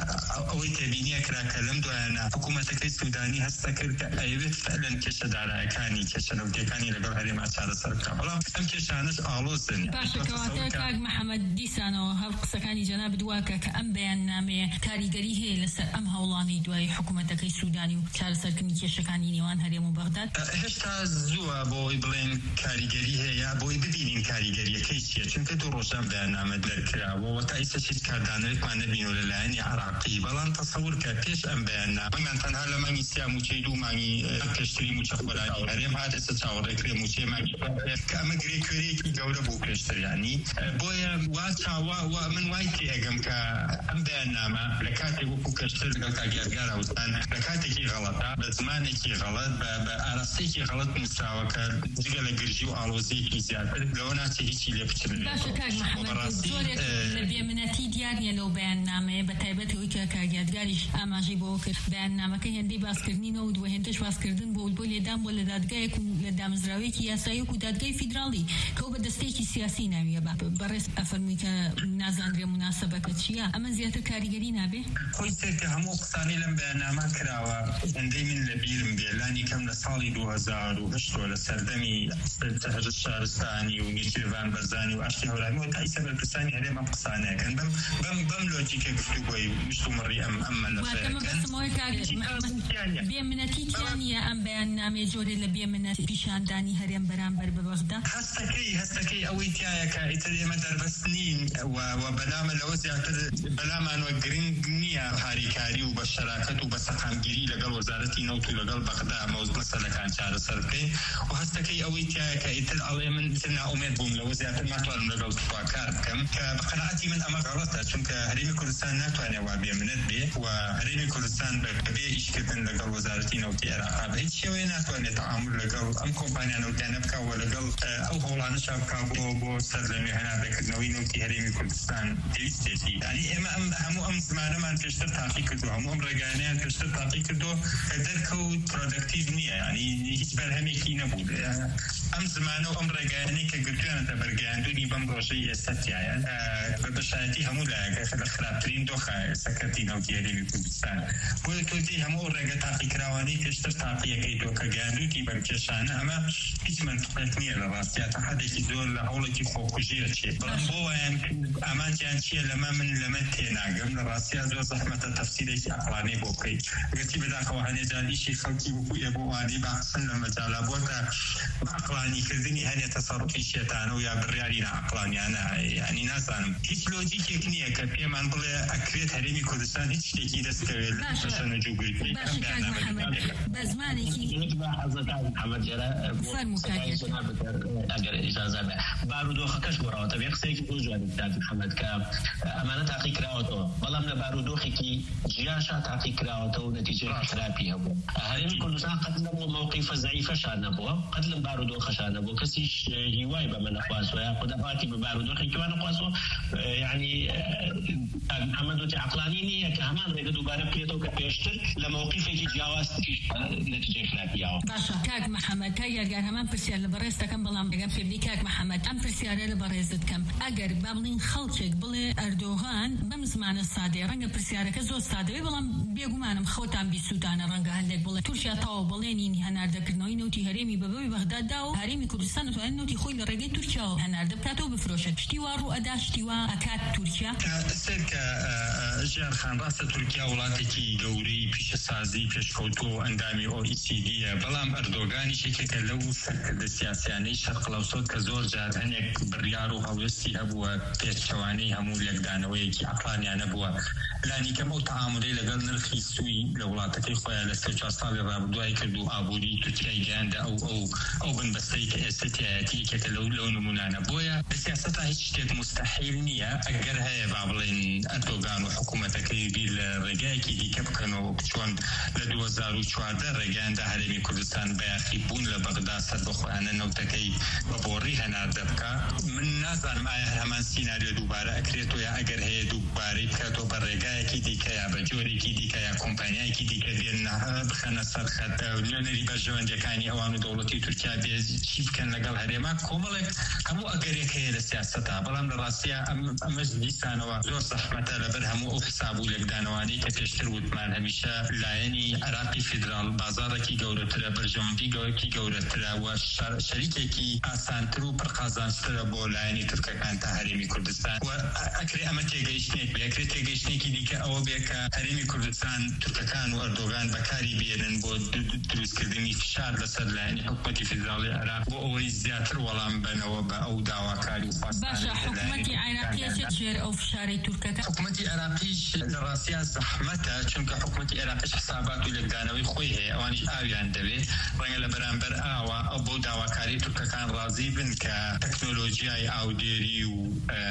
S3: أوي تبيني أكرا كلام دو أنا حكومة السوداني هستكر كأيبت فعلا كشد على كاني كشد وكاني لقوا هرم أشار سركب والله أم كشانش آلوزن
S2: باشا كواتك محمد ديسانو هفق سكاني جناب دواكا كأم بيان نامي كاريجري هي لسر أم هولاني دواي حكومة السوداني وشار سركني كشكاني نيوان هرم بغداد
S3: هشتا زوا بوي بلين كاريجري هي بوي ببينين كاريجري كيشيا چونك دو روشان بيان نامي دركرا ووتايسا شيد كاردانوك ما نبينو للعيني عراقي بلان تصور كيش أم بيان نامي من تنها لما نسيا موچيدو ماني كشتري موچخولاني هرم هاد استشاور كري موچي ماني كأما غري كوري كي جورا بو كشتري يعني بويا واتشا ومن وايتي أجم كأم بيان نامي لكاتي بو كشتري لكا جرجارا وستان لكاتي كي غلطة بزماني كي غلط بأرستي كي غلط مستوى كدقل جرجيو آلوزي كي زيادة لونا تهيشي لبچن
S2: باشا كاج محمد زورك لبيمناتي ديارني لو بيان نامي بتايبت ويكا كاجادگاريش اماجي بوكر بيان نامي كي هندي باسكرني نود وهندش باسكردن بول يدام ولا دادگاه يكون لدام زراوي كي ياسايو كو دادگاه فيدرالي كو بدستيكي سياسي نامي برس افرمي كنازان مناسبة كتشيا اما زيادة كاريگري نابي
S3: خوي سيرك همو قصاني لم بيان نامي كراوا هندي من لبيرم بيلاني كم لصالي 2008 ولا سردمي تهر الشارستاني ونيشيفان برزاني واشتي هورامي وتايسا بالبرساني هرم ام قصاني كان بم لوجيكا قفتو بوي مشتو مري ام لفاكن
S2: بيمناتي كانيا ام بيان نامي جوري لبيمناتي بيشانداني هرم برامبر ببغداد
S3: هستكي اويتيا كايتري مدر بسنين وبلام لوزي بلام انو جرينيا هاريكاري وبالشراكه وبسقامجري لقال وزارتي نوت لقال بغداد موز مساله كان شهر سربي وهستكي اويتيا كايتر علي من سنه امد بوم لوزي ما طال لقال تواكار كم كبقناعتي من اما غلطه چونك هرم كردستان ناتواني وبيمنت بي وهرم كردستان ببي إشكتن لقال وزارتي نوتي عراق هيك شيء ناتواني تعامل لقال أم كومبانيا نوتي نبكا ولقال أو هولان شابكا بو سرلمي هنا ذكرناوي نوتي هرم كردستان تيستي يعني هم زمانه ما نكشتر تحقيق كدو هم رجعنا نكشتر تحقيق كدو دركو productive نية يعني هيك برهمي كي نبود هم زمانه رجعنا كقدرنا تبرجعنا دوني بمروشي استياء بشايتي هم لا خرابترين دوخة سكرتي نوتي هرم كردستان بولتوتي هم رجع تحقيق رواني كشتر تحقيق كيدو كجاندو كي بركشانه أما هيك منطقة نية لراستيات حدا كيدور لحولة كي خوكجية شيء بلنبوا أمان كان شيء لما تناقم لراستيات زور زحمة التفسير شيء أقلاني بوكي قلتي بداك وهني جالي شيء خلقي بوكو يبواني بأحسن لما جالبوتا أقلاني كذني هني تصرفي شيطان ويا بريالي أقلاني أنا يعني ناس أنا هيك لوجيك يكنيه كفيه من بلا أكريت هرمي كردستان هيك شيء كده سكيل عشان نجوبي
S2: بزماني كي
S1: محمد جرا
S2: فرمكاجة
S1: أجر إجازة بارودو خكش براوته بيقصيك وجوه الدكتور محمد كاب أمانة تحقيق راوته والله من بارودو خكي جياشة تحقيق راوته ونتيجة خرابية أبو هرمي كردستان قتل موقف ضعيف شان أبو قتل بارودو خشان أبو كسيش هواي بمن أخواس ويا قدراتي ببارودو خكي وانا أخواسه يعني محمد وتي عقلانيني كهمان رجدوا بارك كيتو كبيشتر موقفێکی جیاوازی نەتیجەی خراپیاوە.
S2: باشە کاک محەممەد تا یارگار هەمان پرسیار لە بەڕێستەکەم بەڵام دەگەم فێبی کاک محەممەد ئەم پرسیارە لە بەڕێزت کەم ئەگەر با بڵین خەڵکێک بڵێ ئەردۆغان بەم زمانە سادەیە ڕەنگە پرسیارەکە زۆر سادەوەی بەڵام بێگومانم خۆتان بیسوودانە ڕەنگە هەندێک بڵێ تورکیا تاوە بڵێنی هەناردەکردنەوەی نەوتی هەرێمی بەبەوەی بەغداددا و هەرێمی کوردستان دەتوانێت نەوتی خۆی لە ڕێگەی تورکیاوە هەناردە بکاتەوە بفرۆشە شتی وا ڕوو ئەدا شتی وا ئەکات تورکیا
S3: سێکە ژیان خان ڕاستە تورکیا وڵاتێکی گەورەی پیشەسازی پێشکەوتووە و ئەندامی ئۆئیسیدیە بەڵام ئەردۆغانی شێکێکە لەو سەرکردە سیاسیانەی شەرق ئەوسەط کە زۆر جار هەنێک بڕیار و هەڵوێستی هەبووە پێچکەوانەی هەموو لێکدانەوەیەکی ئەقلانیانە بووە لانی کەم ئەو تەعاملەی لەگەڵ نرخی سووی لە وڵاتەکەی خۆیان لە 3-4 ساڵی ڕابردوای کرد و ئابووری تورکیای گەیاندە ئەو بنبەستەی کە ئێستا تایەتیەکێکە لەو نمونانە بۆیە لە سیاسەتا هیچ شتێک مستحیل نییە ئەگەر هەیە با بڵێن ئەردۆغان و حکوومەتەکەی بیر لە ڕێگایەکی دیکە بکەنەوە چۆن لە 2014 ڕێگەیاندا هەرێمی کوردستان بەیاخی بوون لە بەغدا سەر بەخۆیانە نەوتەکەی بە بۆڕی هەناردە بکە من نازانم ئایا هەمان سیناریۆ دووبارە ئەکرێتەوە یا ئەگەر هەیە دووبارەی بکاتەوە بە ڕێگایەکی دیکە یا بە جۆرێکی دیکە یا کۆمپانیایەکی دیکە بێن بخەنە سەر خەت نوێنەری بەرژەوەندەکانی ئەوان و دەوڵەتی تورکیا بێ چی بکەن لەگەڵ هەرێما کۆمەڵێک هەموو ئەگەرێک هەیە لە سیاسەتا بەڵام لە ڕاستیە ئەمەش دیسانەوە زۆر زەحمەتە لەبەر هەموو ئەو حساب و لێکدانەوەی کە پێشتر وتمان هەمیشە لایەنی عراقی فیدرال بازارێکی گەورەترە بەرژەوەندی گەورەترە و شەریکێکی ئاسانتر و پڕقازانسترە بۆ لایەنی تورکەکان تا هەرێمی کوردستان و ئەکرێ ئەمە تێگەیشتێک بێکرێت تێگەیشتێکی دیکە ئەوە بێ کە هەرێمی کوردستان تورکەکان و ئەردۆغان بەکاری بێنن بۆ دروستکردنی فشار لەسەر لایەنی حکوومەتی فیدراڵی عراق بۆ ئەوەی زیاتر وەڵام بنەوە بە ئەو داواکاری و
S2: باشە حکوومەتی عێراقی ژێر ئەو فشاری تورکەکە
S3: حکوومەتی عێراقیش لە ڕاستیە زەحمەتە چونکە حکوومەتی عێراقیش حسابات و لێکدانەوەی خۆی هەیە ئەوانیش ئاویان دەبێت ڕەنگە لە بەرامبەر ئاوە ئەو بۆ داواکاری تورکەکان ڕازی بن کە تەکنۆلۆژیای ئاودێری و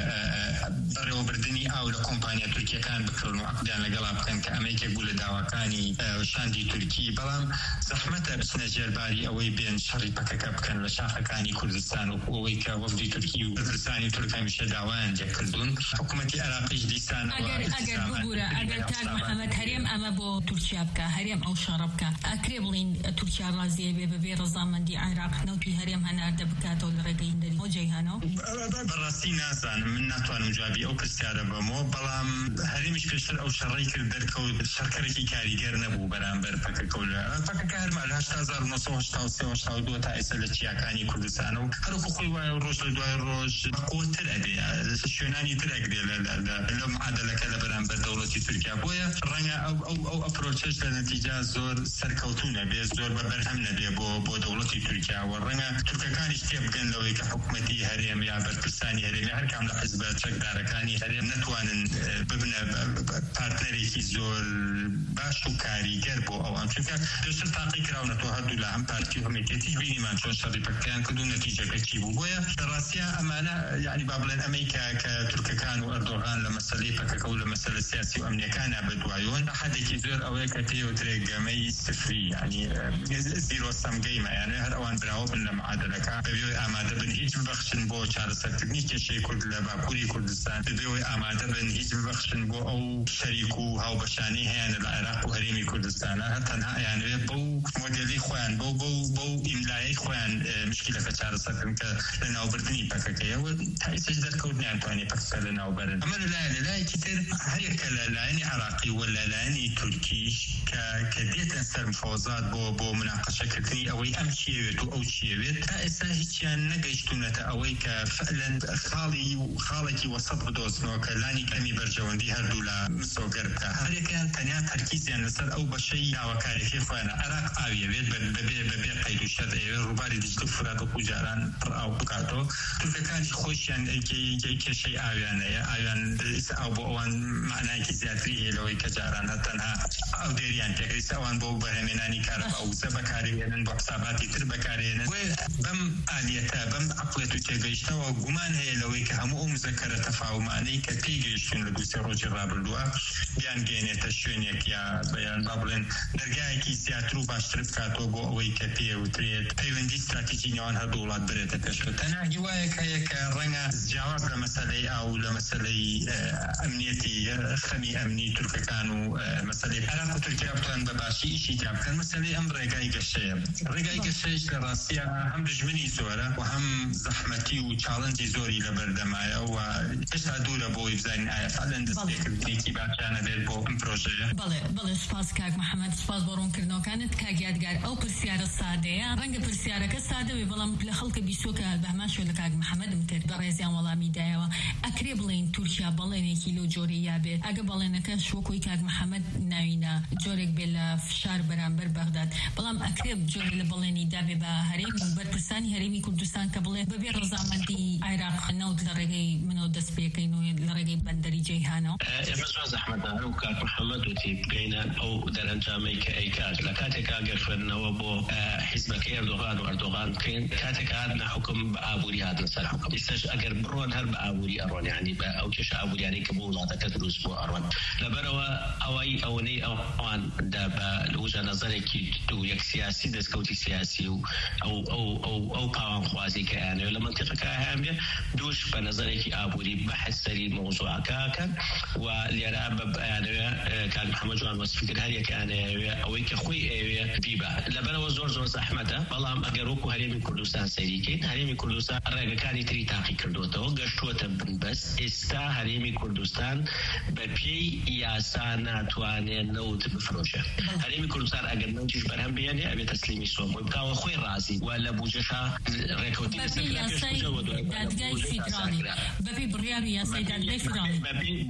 S3: بەڕێوەبردننی ئاو لە کۆمپانیا تورکیەکان بکڕن و عەقدیان لەگەڵا بکەن کە ئەمەیەکێک بوو لە داواکانی شاندی تورکی بەڵام زەحمەتە بچنە ژێرباری ئەوەی بێن شەڕی پەکەکە بکەن لە شاخەکانی کوردستان و ئەوەی کە وەفدی تورکی و بەرزستانی تورک هەمیشە داوایان جێکردوون حکوومەتی عێراقیش دیسانەوە
S2: ئەگەر ببوورە ئەگەر کاک محەممەد هەرێم ئەمە بۆ تورکیا بکە هەرێم ئەو شەڕە بکە ئەکرێ بڵین تورکیا ڕازیە بێ بەبێ ڕەزامەندی عێراق نەوتی هەرێم هەناردە بکاتەوە لە ڕێگەی هەندێری بۆ جەیهانەوە
S3: بەڕاستی نازانم من ناتوانم جوابی ئەو پرسیارە بەمەوە بەڵام هەرێمیش پێشتر ئەو شەڕی کرد دەرکەوت شەرکەرێکی کاریگەر نەبوو بەرامبەر پەکەکە لە پەکەکە هەرما لە 1982 تا ئێستا لە چیاکانی کوردستانە و هەروکو خۆی وایە ڕۆژ لە دوای ڕۆژ بەقوتر ئەبێ شوێنانی تر ئەگرێ لە معادلەکە لە بەرامبەر دەوڵەتی تورکیا بۆیە ڕەنگە ئەو ئەپرۆچش لە نەتیجا زۆر سەرکەوتوو نەبێ زۆر بەبەرهەم نەبێ بۆ دەوڵەتی تورکیا و ڕەنگە تورکەکانیش تێبگەن لەوەی کە حکوومەتی هەرێم یا بەرپرسانی هەرێمی هەر کام لە حزبە چەکدارەکانی هەرێم نەتوانن ببنە پارتنەرێکی زۆر باش و کاریگەر بۆ ئەوان چونکە پێشتر تاقی کراونەتەوە هەردوو لە هەم پارتی و هەمێتێتی بینیمان چۆن شەڕی پەکەیان کرد و نەتیجەکە چی بوو بۆیە لە ڕاستیە ئەمانە یعنی با بڵێن ئەمەی کە تورکەکان و ئەردۆغان لە مەسەلەی پەکەکە و لە مەسەلە سیاسی و ئەمنیەکانە بەدوایۆن حەدێکی زۆر ئەوەیە کە پێوترێ گەمەی سفری ینی زیرۆ سەمگەیمە یانێ هەر ئەوان براوە بن لە معادلەکە بەبێ ئامادە بن هیچ ببەخشن بۆ چارەسەرکردنی کێشەی کورد لە باکووری کوردستان بەبێ ئامادە بن هیچ ببەخشن بۆ ئەو شەریک و هاوبەشانەی هەیە لە عێراق و هەرێمی کوردستانە هەر تەنها یانوێ بەو مۆدێلی خۆیان بەو ئیملایی خۆیان مشکلەکە چارەسەرکردن کە لە ناوبردنی پەکەکەیەوە تا ئێستاش دەرکەوتنیان توانێ پەکەکە لە ناوبەرن ئەمە لەلایەکی تر هەیەکە لە لایەنی عێراقی و لە لایەنی تورکیش کە دێتە سەر مفاوزات بۆ مناقەشەکردنی ئەوەی ئەم چیەوێت و ئەو چیەوێت تا ئێستا هیچیان نەگەیشتونەتە ئەوەی کە فعلەن خاڵێکی وەسەط بدۆزنەوە کە لانی کەمی بەرژەوەندی هەردوو لە مسۆگەر بکە هەرێکیان تەنیا تەرکیزیان لەسەر ئەو بەشەی داواکاریەکەی خۆیانە عێراق ئاویەوێت بەبێ قەید و شەرط ئەوێ ڕووباری دجلە و فورات و جاران پڕ ئاو بکاتەوە تورکەکانی خۆشیان کێشەی ئاویانەیە ئاویان ئەو بۆ ئەوان معنایەکی زیاتری هەیە لەوەی کە جاران هەتەنها ئەو دێریان تێگەیستا ئەوان بۆ بەهێنانی کارە ئەوزە بەکارهێنن بۆ حساباتی تر بەکارهێنن بەم ئالیەتە بەم عەقڵێت و تێگەیشتنەوە گومان هەیە لەوەی کە هەموو ئەو مزەکەرە تەفاومانەی کە تێگەیشتن لە دووسێ ڕۆژی ڕابردووە بیان گەێنێتە شوێنێک یا بەیان بابلن دەرگایەکی زیاتر و باشتر بکاتەوە بۆ ئەوەی کە پێوترێت پەیوەندی استراتیژی نێوان هەردوو وڵات برێتە پێشەوە. تەنها هیوایەک هەیە کە ڕەنگە جیاواز لە مەسەلەی ئاو لە مەسەلەی ئەمنیەتی خەمی ئەمنی تورکەکان و مەسەلەی عێراق و تورکیا بتوان بەباشی ئیشی تیا بکەن. مەسەلەی ئەم ڕێگای گەشەیە. ڕێگای گەشەیش لە ڕاستیە هەم دژمنی زۆرە و هەم زەحمەتی و چاڵەنجی زۆری لە بەردەمایە و هێشتا دوورە بۆ بزانین ئایا فعلەن دەستپێکردنێکی باشیانە بێت بۆ ئەم پرۆژەیە.
S2: بەڵێ سپاس کاک محەممەد، سپاس بۆ ڕوونکردنەوەکانت. کاک یادگار، ئەو پرسیارە سادەیە، ڕەنگە پرسیارەکە سادەوێ، بەڵام لە خەڵکە بیسۆکە بەهمان شۆ لە کاک محەممەدم کرد بە ڕێزیان وەڵامی دایەوە. ئەکرێ بڵێن تورکیا بەڵێنێکی لەو جۆرەی یابێت، ئەگە بەڵێنەکە شوەکۆی کاک محەممەد ناوینە جۆرێک بێ لە فشار بەرامبەر بەغداد، بەڵام ئەکرێ جۆرە لە بەڵێنی دابێ بە هەرێم بەرپرسانی هەرێمی کوردستان کە بڵێ بەبێ ڕەزامەندی عێراق نەوت لە ڕێگەی منەوە دەست پێکەین و لە ڕێگەی بەندەری جەیهانەوە.
S1: ئێمە زۆر زەحمەتدار و کاک محەممەد وتی بگەینە ئەو دەرەنجامەی کە ئەیکات لە کاتێکا گەرفێنەوە بۆ حیزبەکەی ئەردۆغان و ئەردۆغان بکەین، کاتێک هاتنە حکم بە ئابووری هاتنە سەر حکم. ئێستاش ئەگەر بڕۆن هەر بە ئابووری ئەڕۆن، یعنی بە ئەو کێشە ئابووریانەی کە بۆ وڵاتەکە دروست بۆ ئەڕۆن. لەبەرەوە ئەوەی ئەوان بە وجە نەزەرێکی دوو یەک سیاسی دەستکەوتی سیاسی و ئەو پاوانخوازی کە یانەوێت لە منتیقەکە هەیان بێ، دووش بە نەزەرێکی ئابووری بەحث سەری مۆزوعەکەکەن و لێرە بەیانەوێت کاک محەممەد جوان وەسفکرد هەر یەکیانەیەوێت ئەوەی کە خۆی ئەوێ بیبە. لەبەرەوە زۆر زەحمەتە، بەڵام ئەگەر وەکو هەرێمی کوردستان سەریکەین، هەرێمی کوردستان ڕێگەکانی تری تاقی کردوتەوە، گەشتووەتە بنبەست. ئێستا هەرێمی کوردستان بە پێی یاسا ناتوانێت نەوت بفرۆشە. هەرێمی کوردستان ئەگەر نەوتیش بەرهەم بێنێ ئەبێ تەسلیمی سۆمۆی بکاوە خۆی ڕازی و لە بوجەشا ڕێکەوتی
S2: دادگای فیدراڵی بەبێ بڕیاری یاسای دادگای فیدراڵی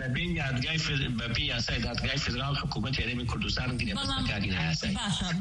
S1: بەبێ یاسای دادگای فیدراڵ حکوومەت هەرێمی کوردستان گرێبەستەکانی هەیەسای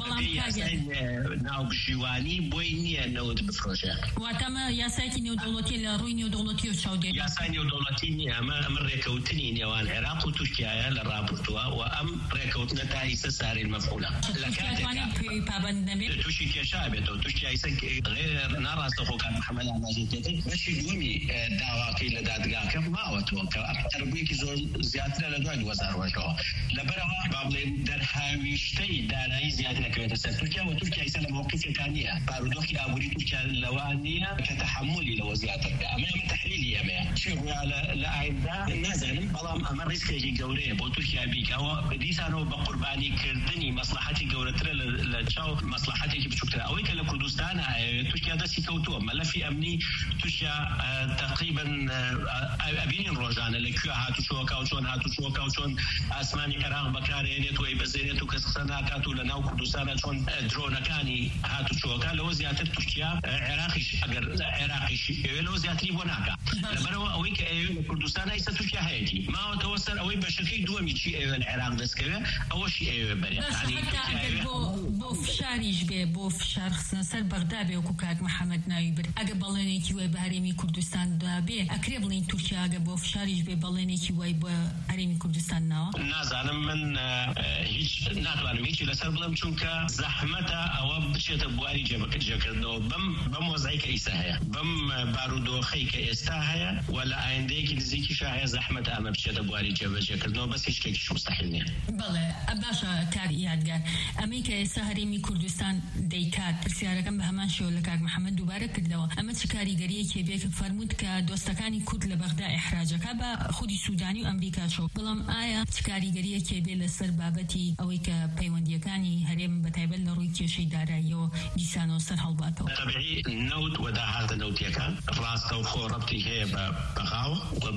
S1: ناوبژیوانی بۆی نییە نەوت بفرۆشە.
S2: واتەمە یاسایکی نێودەوڵەتی لە ڕووی نێودەوڵەتی و چاودێت.
S1: یاسای نێودەوڵەتی نییە، ئەمە ڕێکەوتنی نێوان عێراق و تورکیایە لە ڕابردووە و ئەم ڕێکەوتنە تا ئیسە سارین مەفعولە. لە
S2: کاتێک پابەند نەبێت
S1: تووشی کێشا بێتەوە. تورکیا ئیسە غێر ناڕاستە خۆ کاک محەممەد ئاماژێتێتی بەشی دووەمی داواکەی لە دادگاکە ماوەتەوە کە تەربوویەکی زۆر زیاترە لە دوای 2008ەوە. لەبەرەوە با بڵێن دەرهاویشتەی دارایی زیاترەکەوێتە سەر تورکیا و تورکیا ئیسە لە موقفێکان نییە. بارودۆخی ئابووری تورکیا لەوان نییە کە تەحملی لەوە زیاتر بێ. ئەمە تەحلیلی ئەمەیە چی ڕویا لە ئایندا نازانم، بەڵام ئەمە ڕیسکێکی گەورەیە بۆ تورکیا بیکەوە دیسانەوە بە قوربانیکردنی مەسلحەتی گەورەترە لە چاو مەسلحەتێکی بچووکترە. ئەوەی کە لە کوردستان تورکیا دەستی کەوتووە، مەلەفی ئەمنی تورکیا تقریبا ئەبینین ڕۆژانە لەکوێ هاتوچۆکە و چۆن هاتوچۆکە و چۆن ئاسمانی عێراق بەکارهێنێت و بەزێنێت و کەس قسە ناکات و لە ناو کوردستانە چۆن درۆنەکانی هاتوچۆکە لەوە زیاتر تورکیا عێراقیش ئەگەر عێراقیشی ئەوێ لەوە زیاتری بۆ ناکات. لەبەرەوە ئەوەی کە ئەوێ لە کوردستان ئیسە تورکیا هەیەی ماوەتەوە سەر ئەوەی بەشەکەی دووەمی چی ئەوێ لە عێراق دەستکەوێ ئەوەشی ئەوێ بەرێ.
S2: بۆ فشاریش بێ، بۆ فشار خستنە سەر بەغدا بێ، وەکو کاک محەممەد ناوی برد، ئەگە بەڵێنێکی وای بە هەرێمی کوردستاندا بێ، ئەکرێ بڵین تورکیا ئەگە بۆ فشاریش بێ بەڵێنێکی وای بە هەرێمی کوردستان ناوە.
S1: نازانم، من هیچ ناتوانم هیچی لەسەر بڵم، چونکە زەحمەتە ئەوە بچێتە بواری جێبەجێکردنەوە بەم وەزعی کە ئیسا هەیە، بەم بارودۆخەی کە ئێستا هەیە و لە ئایندەیەکی نزیکیشا هەیە. زەحمەتە ئەمە بچێتە بواری جێبەجێکردنەوە، بەس هیچ شتێکیش مستەحیل نییە.
S2: بەڵێ باشە کار یادگار، ئەمەی کە ئێستا هەرێمی کوردستان دەیکات پرسیارەکەم بە هەمان شێوە لە کاک محەممەد دووبارە کردەوە. ئەمە چ کاریگەریەکی بێ کە فەرمووت کە دۆستەکانی کورد لە بەغدا ئیحراجەکە بە خودی سوودانی و ئەمریکاشەوە، بەڵام ئایا چ کاریگەریەکی بێ لەسەر بابەتی ئەوەی کە پەیوەندیەکانی هەرێم بەتایبەت لە ڕووی کێشەی داراییەوە دیسانەوە سەر هەڵباتەوە؟
S1: تەبیعی نەوت و داهاتە نەوتیەکان ڕاستە و خۆ ڕەبتی هەیە بە بەغاو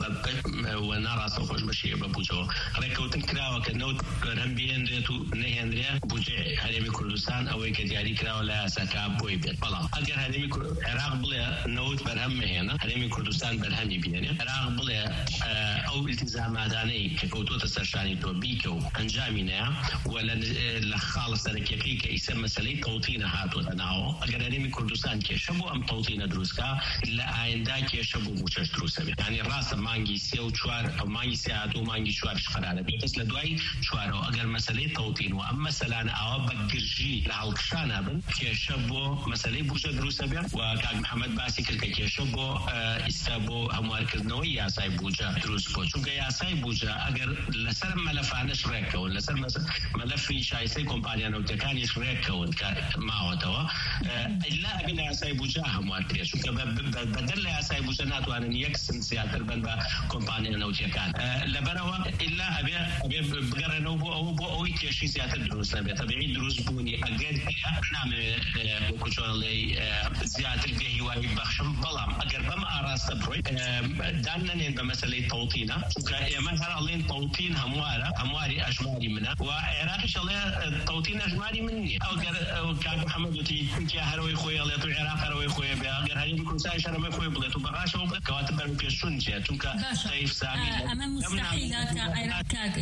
S1: و ناڕاستە خۆش بەشیە بە بوجەوە. ڕێکەوتن کراوە کە نەوت بەرهەم بهێنرێت و نەهێنرێ بوجێ هەرێمی کوردستان ئەوەی کە دیاری کراوە لە یاساکە بۆی بێت. بەڵام ئەگەر هەرێمی عێراق بڵێ نەوت بەرهەم مەهێنە، هەرێمی کوردستان بەرهەمی بێنێ، عێراق بڵێ ئەو ئیلتیزاماتانەی کە کەوتوتە سەرشانی تۆ بیکە و ئەنجامی نەیە و لە خاڵە سەرەکیەکەی کە ئیسە مەسەلەی تەوتینە هاتووەتە ناوە، ئەگەر هەرێمی کوردستان کێشە بۆ ئەم تەوتینە دروستکە، لە ئایندا کێشە بۆ بوچەش دروستە بێت. یعنی ڕاستە مانگی 3 و 4 مانگی 3 هاتوو مانگی 4ش قەرارە بێت، بەس لە دوای 4ەوە ئەگەر مەسەلەی تەوتین و ئەم مەسەلانە ئەوە بەگرژی لە هەڵکشانە بن، کێشە بۆ مەسەلەی بوجە دروستە بێت. و کاک محەممەد باسی کرد کە کێشە بۆ ئیستا بۆ هەموارکردنەوەی یاسای بوجە دروست بۆ، چونکە یاسای بوجە ئەگەر لەسەر مەلەفانش ڕێکەوە، لەسەر ملفی شایسته کۆمپانیانەوتەکانی ڕێککەون کە ماوەتەوە ئیلا ئەبێ یاسای بودجە هەموار پێ چونکە بەدەر لە یاسای بودجە ناتوانن یەک سنت زیاتر بن بە کۆمپانیانەوتیەکان لەبەرەوە ئیلا ئەبێ بگەڕێنەوە بۆ ئەوەی کێشی زیاتر دروست نەبێت تەبیعی دروست بوونی ئەگەر نامەوێت وەکو چۆڵێ زیاتر بێهیوایی بەخشم بەڵام ئەگەر بەم ئاراستە بڕۆیت دان نەنێن بە مەسەلەی تەوتینە چونکە ئێمە هەر ئەڵێن تەوتین هەمواری ئەژماری منە و عێراقیش ئەڵێ تەوتین ئەژماری من نییە ئەگەر کاک محەممەد وتی تورکیا هەرەوەی خۆی ئەڵێت و عێراق هەرەوەی خۆی بێ ئەگەر هەرێمی کوردستانی هەرەوەی خۆی بڵێت و بەڕاشەوە بڵێت کەواتە بەرەو پێشچوون چێ چونکە تەیف سامی
S2: ئەمە مستحیلە کە عێراق کاک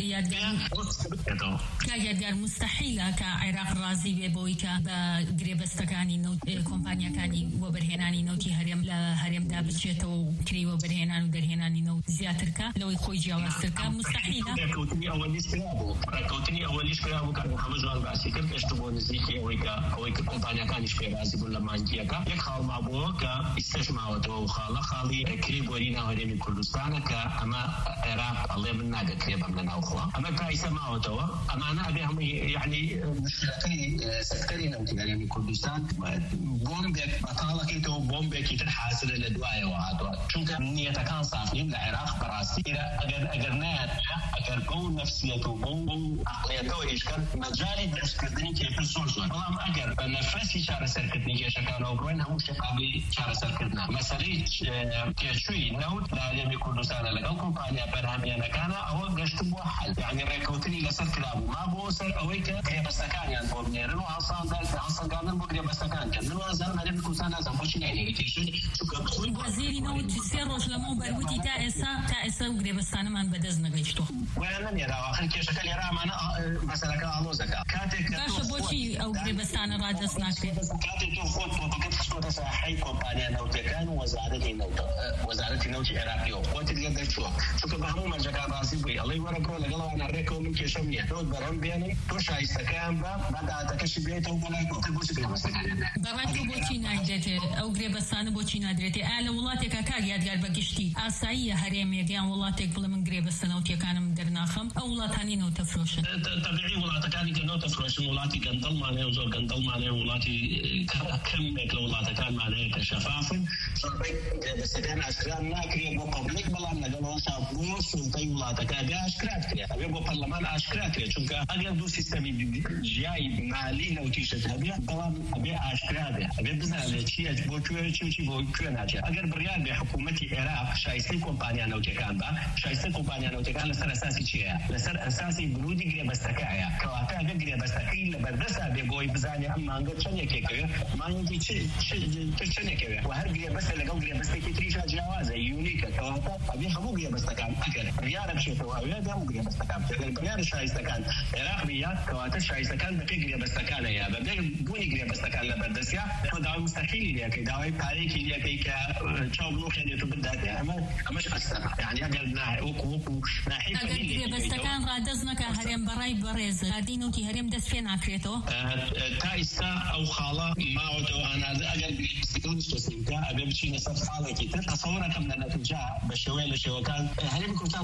S2: یادگار مستحیلە کە عێراق ڕازی بێ بۆی کە بە گرێبەستەکانی کۆمپانیەکانی وەبەرهێنانی نەوتی هەرێم لە هەرێمدا بچێتەوە و کریوە بەرهێنان و دەرهێنانی نەوت زیاترکە لەوەی خۆی جیاوازترکە مستحیلە
S1: ڕێکەوتنی ئەوەلیش کرا بوو کە هەمە جوان باسی کرد هێشتا بۆ نزیکی ئەوەی کە کۆمپانیەکانیش پێرازی بوون لە مانگیەکە یەک خاڵ مابووە کە ئیستەش ماوەتەوە و خاڵی کری بۆری ناوەرێمی کوردستانە کە ئەمە عێراق ئەڵێ من ناگەکرێ بەم لە ناوخۆ ئەمە تا ئیستا ماوەتەوە ئەمانە ئەبێ هەمووی یعنی مشکلەکەی سەکتەری نەوتی هەرێمی کوردستان بۆمبێک بەتاڵەکەیتەوە بۆمبێکی تر حاصلە لە دوایەوە هاتووە چونکە نیەتەکان ساف نین لە عێراق بەڕاستی ئەگەر نایەت ئەگەر بەو نەفسیەت و بەو عەقڵیەتەوە ئیشکرد مەجالی دەستکردنی کێشە زۆر بەڵام ئەگەر بە نەفەسی چارەسەرکردنی کێشەکانەوە بڕۆین هەموو شتێک قابلی چارەسەرکردنە مەسەلەی کێشووی نەوت لە هەرێمی کوردستانە لەگەڵ کۆمپانیا بەرهەمهێنەکانە ئەوە گەشت بووە حەل یعنی ڕێکەوتنی لەسەر کرابوو ما بۆ سەر ئەوەی کە گرێبەستەکانیان بۆ بنێرن و هەڵسانگاندن بۆ گرێبەستەکان کە من وازانم هەرێمی کوردستان نازانم بۆچی ناینێ کێشەی
S2: وەزیری نەوت سێ ڕۆژ لەمەوە بەروتی تا ئێستا و گرێبەستانەمان بەدەست نەگەیشتووە
S1: ویان نەنێراوە آخر کێشەکە لێرە ئەمانە مەسەلەکە ئاڵۆزەکە کاتێک
S2: باشە بۆچی ئەو گرێبەستانە ڕادەست ناکرێت
S1: کاتێک تۆ خۆت تۆپەکەت خستۆتە ساحەی کۆمپانیا نەوتەکان و وەزارەتی نەوتی عێراقیەوە خۆتت لێ دەرچووە چونکە بە هەموو مەرجەکان ڕازی بووی ئەڵێ وەرە بڕۆ لەگەڵەوانە ڕێکەوە من کێشەم نییە تۆت بەڕەم بێنی تۆ شایستەکەیان بە داهاتەکەشی بێتەوە بەلای کۆتر بۆچی گرێبەستەکانیان
S2: بەڕای تۆ بۆچی ناگرێتێ ئەو گرێبەستانە بۆچی نادرێتێ ئا لە وڵاتێکە کار یادگار بەگشتی ئاساییە هەرێمێک یان وڵاتێک بڵێ من گرێبەستە نەوتیەکانم دەرناخەم ئەو وڵاتانی نەوتە فرۆشن
S1: تەبیعی وڵاتەکانی کە نەوتە فرۆشن وڵاتی گەندەڵمانەیە و زۆر گەندەڵمانەیە وڵاتی کەمێک لە وڵاتەکانمانەیە کە شەفافن گرێبەستەکان ئاشکران ناکرێت بۆ پەبلیک بەڵام لەگەڵەوەشا بۆ سوڵتەی وڵاتەکە بێ ئاشکرات کرێت ئەبێ بۆ پەرلەمان ئاشکرات کرێت چونکە ئەگەر دوو سیستەمی ژیایی مالی نەوتیشت هەبێ بەڵام ئەبێ ئاشکرات بێ ئەبێ بزانێت چیە بۆ کوێ چی بۆ کوێ ناچێت ئەگەر بڕیار بێ حکوومەتی عێراق شایستەی کۆمپانیا نەوتیەکان بە شایستەی کۆمپانیا نەوتیەکان لەسەر ئەساسی چیە لەسەر ئەساسی بنودی گرێبەستەکەیە کەواتە ئەگەر گرێبەستەکەی لە بەردەستا بێ بۆی بزانێ ئەم مانگە چەندێکێکەوێ مانگی تر چەندێکەوێ و هەر گرێبەستە لەگەڵ گرێبەستێکی تریشا جیاوازە یونیکە کەواتە ئەبێ هەموو گرێبەستەکان ئەگەر بڕیارە بچێتەوە ئەوێ هەموو گرێبەستەکان ئەگەر بڕیارە شایستەکان عێراق بیا کەواتە شایستەکان بەپێی گرێبەستەکانەیە بەبێ بوونی گرێبەستەکان لە بەردەستیا تۆ داوای مستەقیلی لێکەی داوای پارەیەکی لێکەی کە چاو بڵۆخێنێت و بداتێ ئەمەش ئەستەمە یعنی ئەگەر وەکو ناحیفە
S2: گرێبەستەکان ڕادەست نەکە هەرێم بەڕای بەڕێزە هادی نەوتی هەرێم دەست پێ ناکرێتەوە
S1: تا ئێستا ئەو خاڵە ماوەتەوە ئانازە ئەگەر گرێبەستەکە ئەبێ بچینە سەر خاڵێکی تر تەسەوڕەکەم لە نەتیجا بە شێوەیە لە شێوەکان هەرێمی کوردستان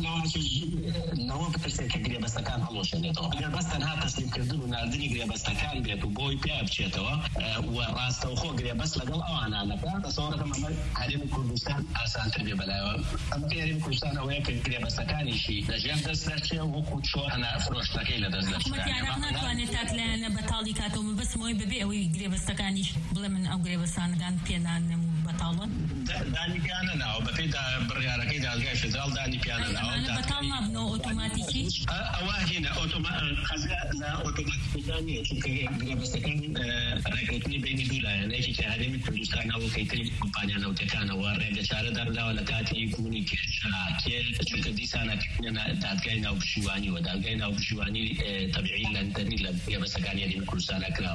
S1: لەوە بترسێت کە گرێبەستەکان هەڵۆشێنێتەوە ئەگەر بەس تەنها تەسلیمکردن و ناردنی گرێبەستەکان بێت و بۆی پێ بچێتەوە و ڕاستەوخۆ گرێبەست لەگەڵ ئەوانانەکە تەسەوڕەکەم ئەمە هەرێمی کوردستان ئاسانتر بێ بەلایەوە ئەمە هەرێمی کوردستان ئەوەیە کە گرێبەستەکانیشی لەژێر دەست دەرچێ وەکو چۆن هەنا فرۆشتەکەی لە دەست دەرچێت
S2: ناتوانێت تاک لایەنە بەتاڵی کاتەوە بەسمەوەی ببێ ئەوەی گرێبەستەکانیش بڵێ من ئەو گرێبەستانەدان پێدانم بەتاڵن
S1: دانی پیانە ناوە بەپێی بڕیارەکەی دادگای فێدراڵ دانی پیانە ناوە
S2: بەتاڵ نابنەوە ئۆتۆماتیکی
S1: ئەوە هێنە خەزا لە ئۆتۆماتیکەکان نیە چونکە گرێبەستەکان ڕێکەوتنی بینی دوو لایەنەیەکی کە هەرێمی کوردستانەوە کەیتری کۆمپانیا نەوتەکانەوە ڕێگە چارە دەرداوە لە کاتی بوونی کێشراکێ چونکە دیسانە دادگای ناوپشیوانی و دادگای ناوپشیوانی تەبیعی لەندەنی لە گرێبەستەکانی هەرێمی کوردستانە کراوە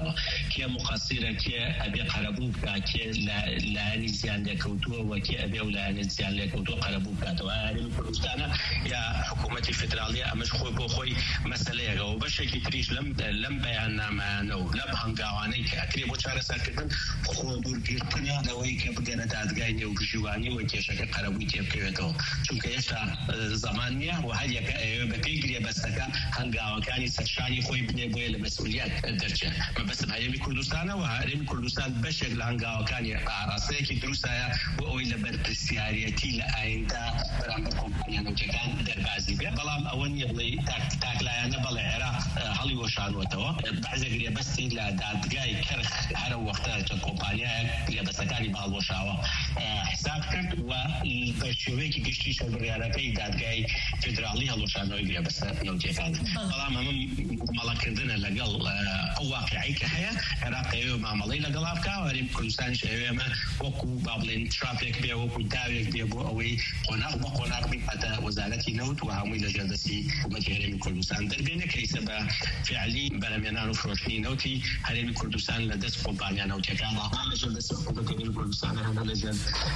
S1: كي مقصرة كي أبي قربوك كي لا نزيان لكوتو وكي أبي ولا نزيان لكوتو قربوك وهذه كردستان يا حكومة الفدرالية مش خوي مسألة وبشكل تريش لم بيان ما نو لب هنگاواني كأكري بوشارة ساكتن خو دور كيرتنا لوي كبدنا دادگاهني وكجواني وكيشك قربوي تبكيتو چونك يشتا زمانية وهل يك بكيجري بسكا هنگاو كاني سكشاني خوي بني بوي المسؤوليات درجة ما بس بهاي كردستان وهاي كردستان بشكل هنگاو كاني راسي كي دروسها وإلى برتسياريتي لأينتا برام كومبانيا نوجكان دربازي بلام أول يبلي تاك لا أنا بلعرا هالي وشان وتوا بعد ذي بس إلا دادجاي كرخ هذا وقتها كومبانيا اللي بس كاني بالوشاوا حساب كرت والبشوي كي بيشتري شو بريارتي دادجاي فدرالية لوشان ويجري بس نوجكان بلام ملاكندنا لقل واقعي كهيا عراقي معاملي لقل أفكار وريم كل سنة شيء ما وكو بابلين ترافيك بيا وكو داويك بيا بو أوي قناق بيبقى وزارة نوت وهمي لجلسي ومجهرين كردستان دربينا كيسبا فعلي برمينا نفروشني نوتي هرين كردستان لدس قبانيا نوتي كان الله لجلسي حكومة كردستان هذا لجل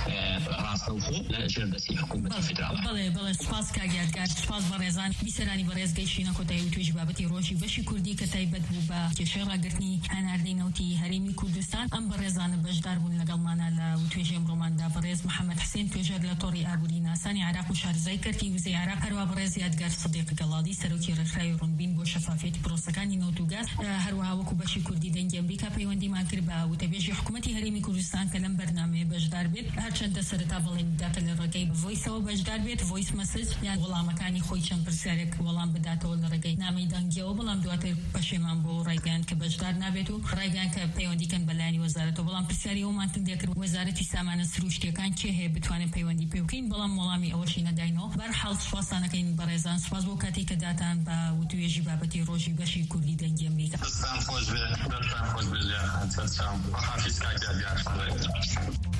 S1: راس نوخو لجلسي حكومة الفدرالية
S2: بله سپاس کاگیادگار سپاس برزان بیسرانی برز گیشینا کتای وتوج بابتی روشی بشی کردی کتای بدبوبا کشور گرتنی هنردی نوتی هریمی کردستان ام برزان بجدار بون لقلمانا لوتوجم رومان دا برز محمد حسين توجر لطوري أبورينا ساني عراق وشهر زي كرتي وزي عراق هروا برز يادقار صديق قلادي سروكي رخراي رنبين بو شفافية بروسكاني نوتوغاز هروا وكو بشي كردي دنجي أمريكا بيواندي ما كربا وتبيجي حكومتي هريمي كردستان كلام برنامج بجدار بيت هرچند سرتا بلين داتا للرقاي بفويس أو بجدار بيت فويس مسج يعني والله مكاني خوي چن برسالك والله بداتا للرقاي نامي دنجي أو بلام دواتر بشيمان بو رايقان كبجدار نابيتو رايقان كبيواندي كان بلاني وزارته بلام برسالي ومان تنديكر وزارة سامان سروشتي كان چه بتوانه پیوندی پیوکین بلام ملامی اوشینا داینو بر حال سپاسانه کین برزان سپاس بو کاتی کداتان با وتویجی بابتی روجی بشی کردی دنگی امریکا
S3: دستان خوش به زیاد حافظ کاتی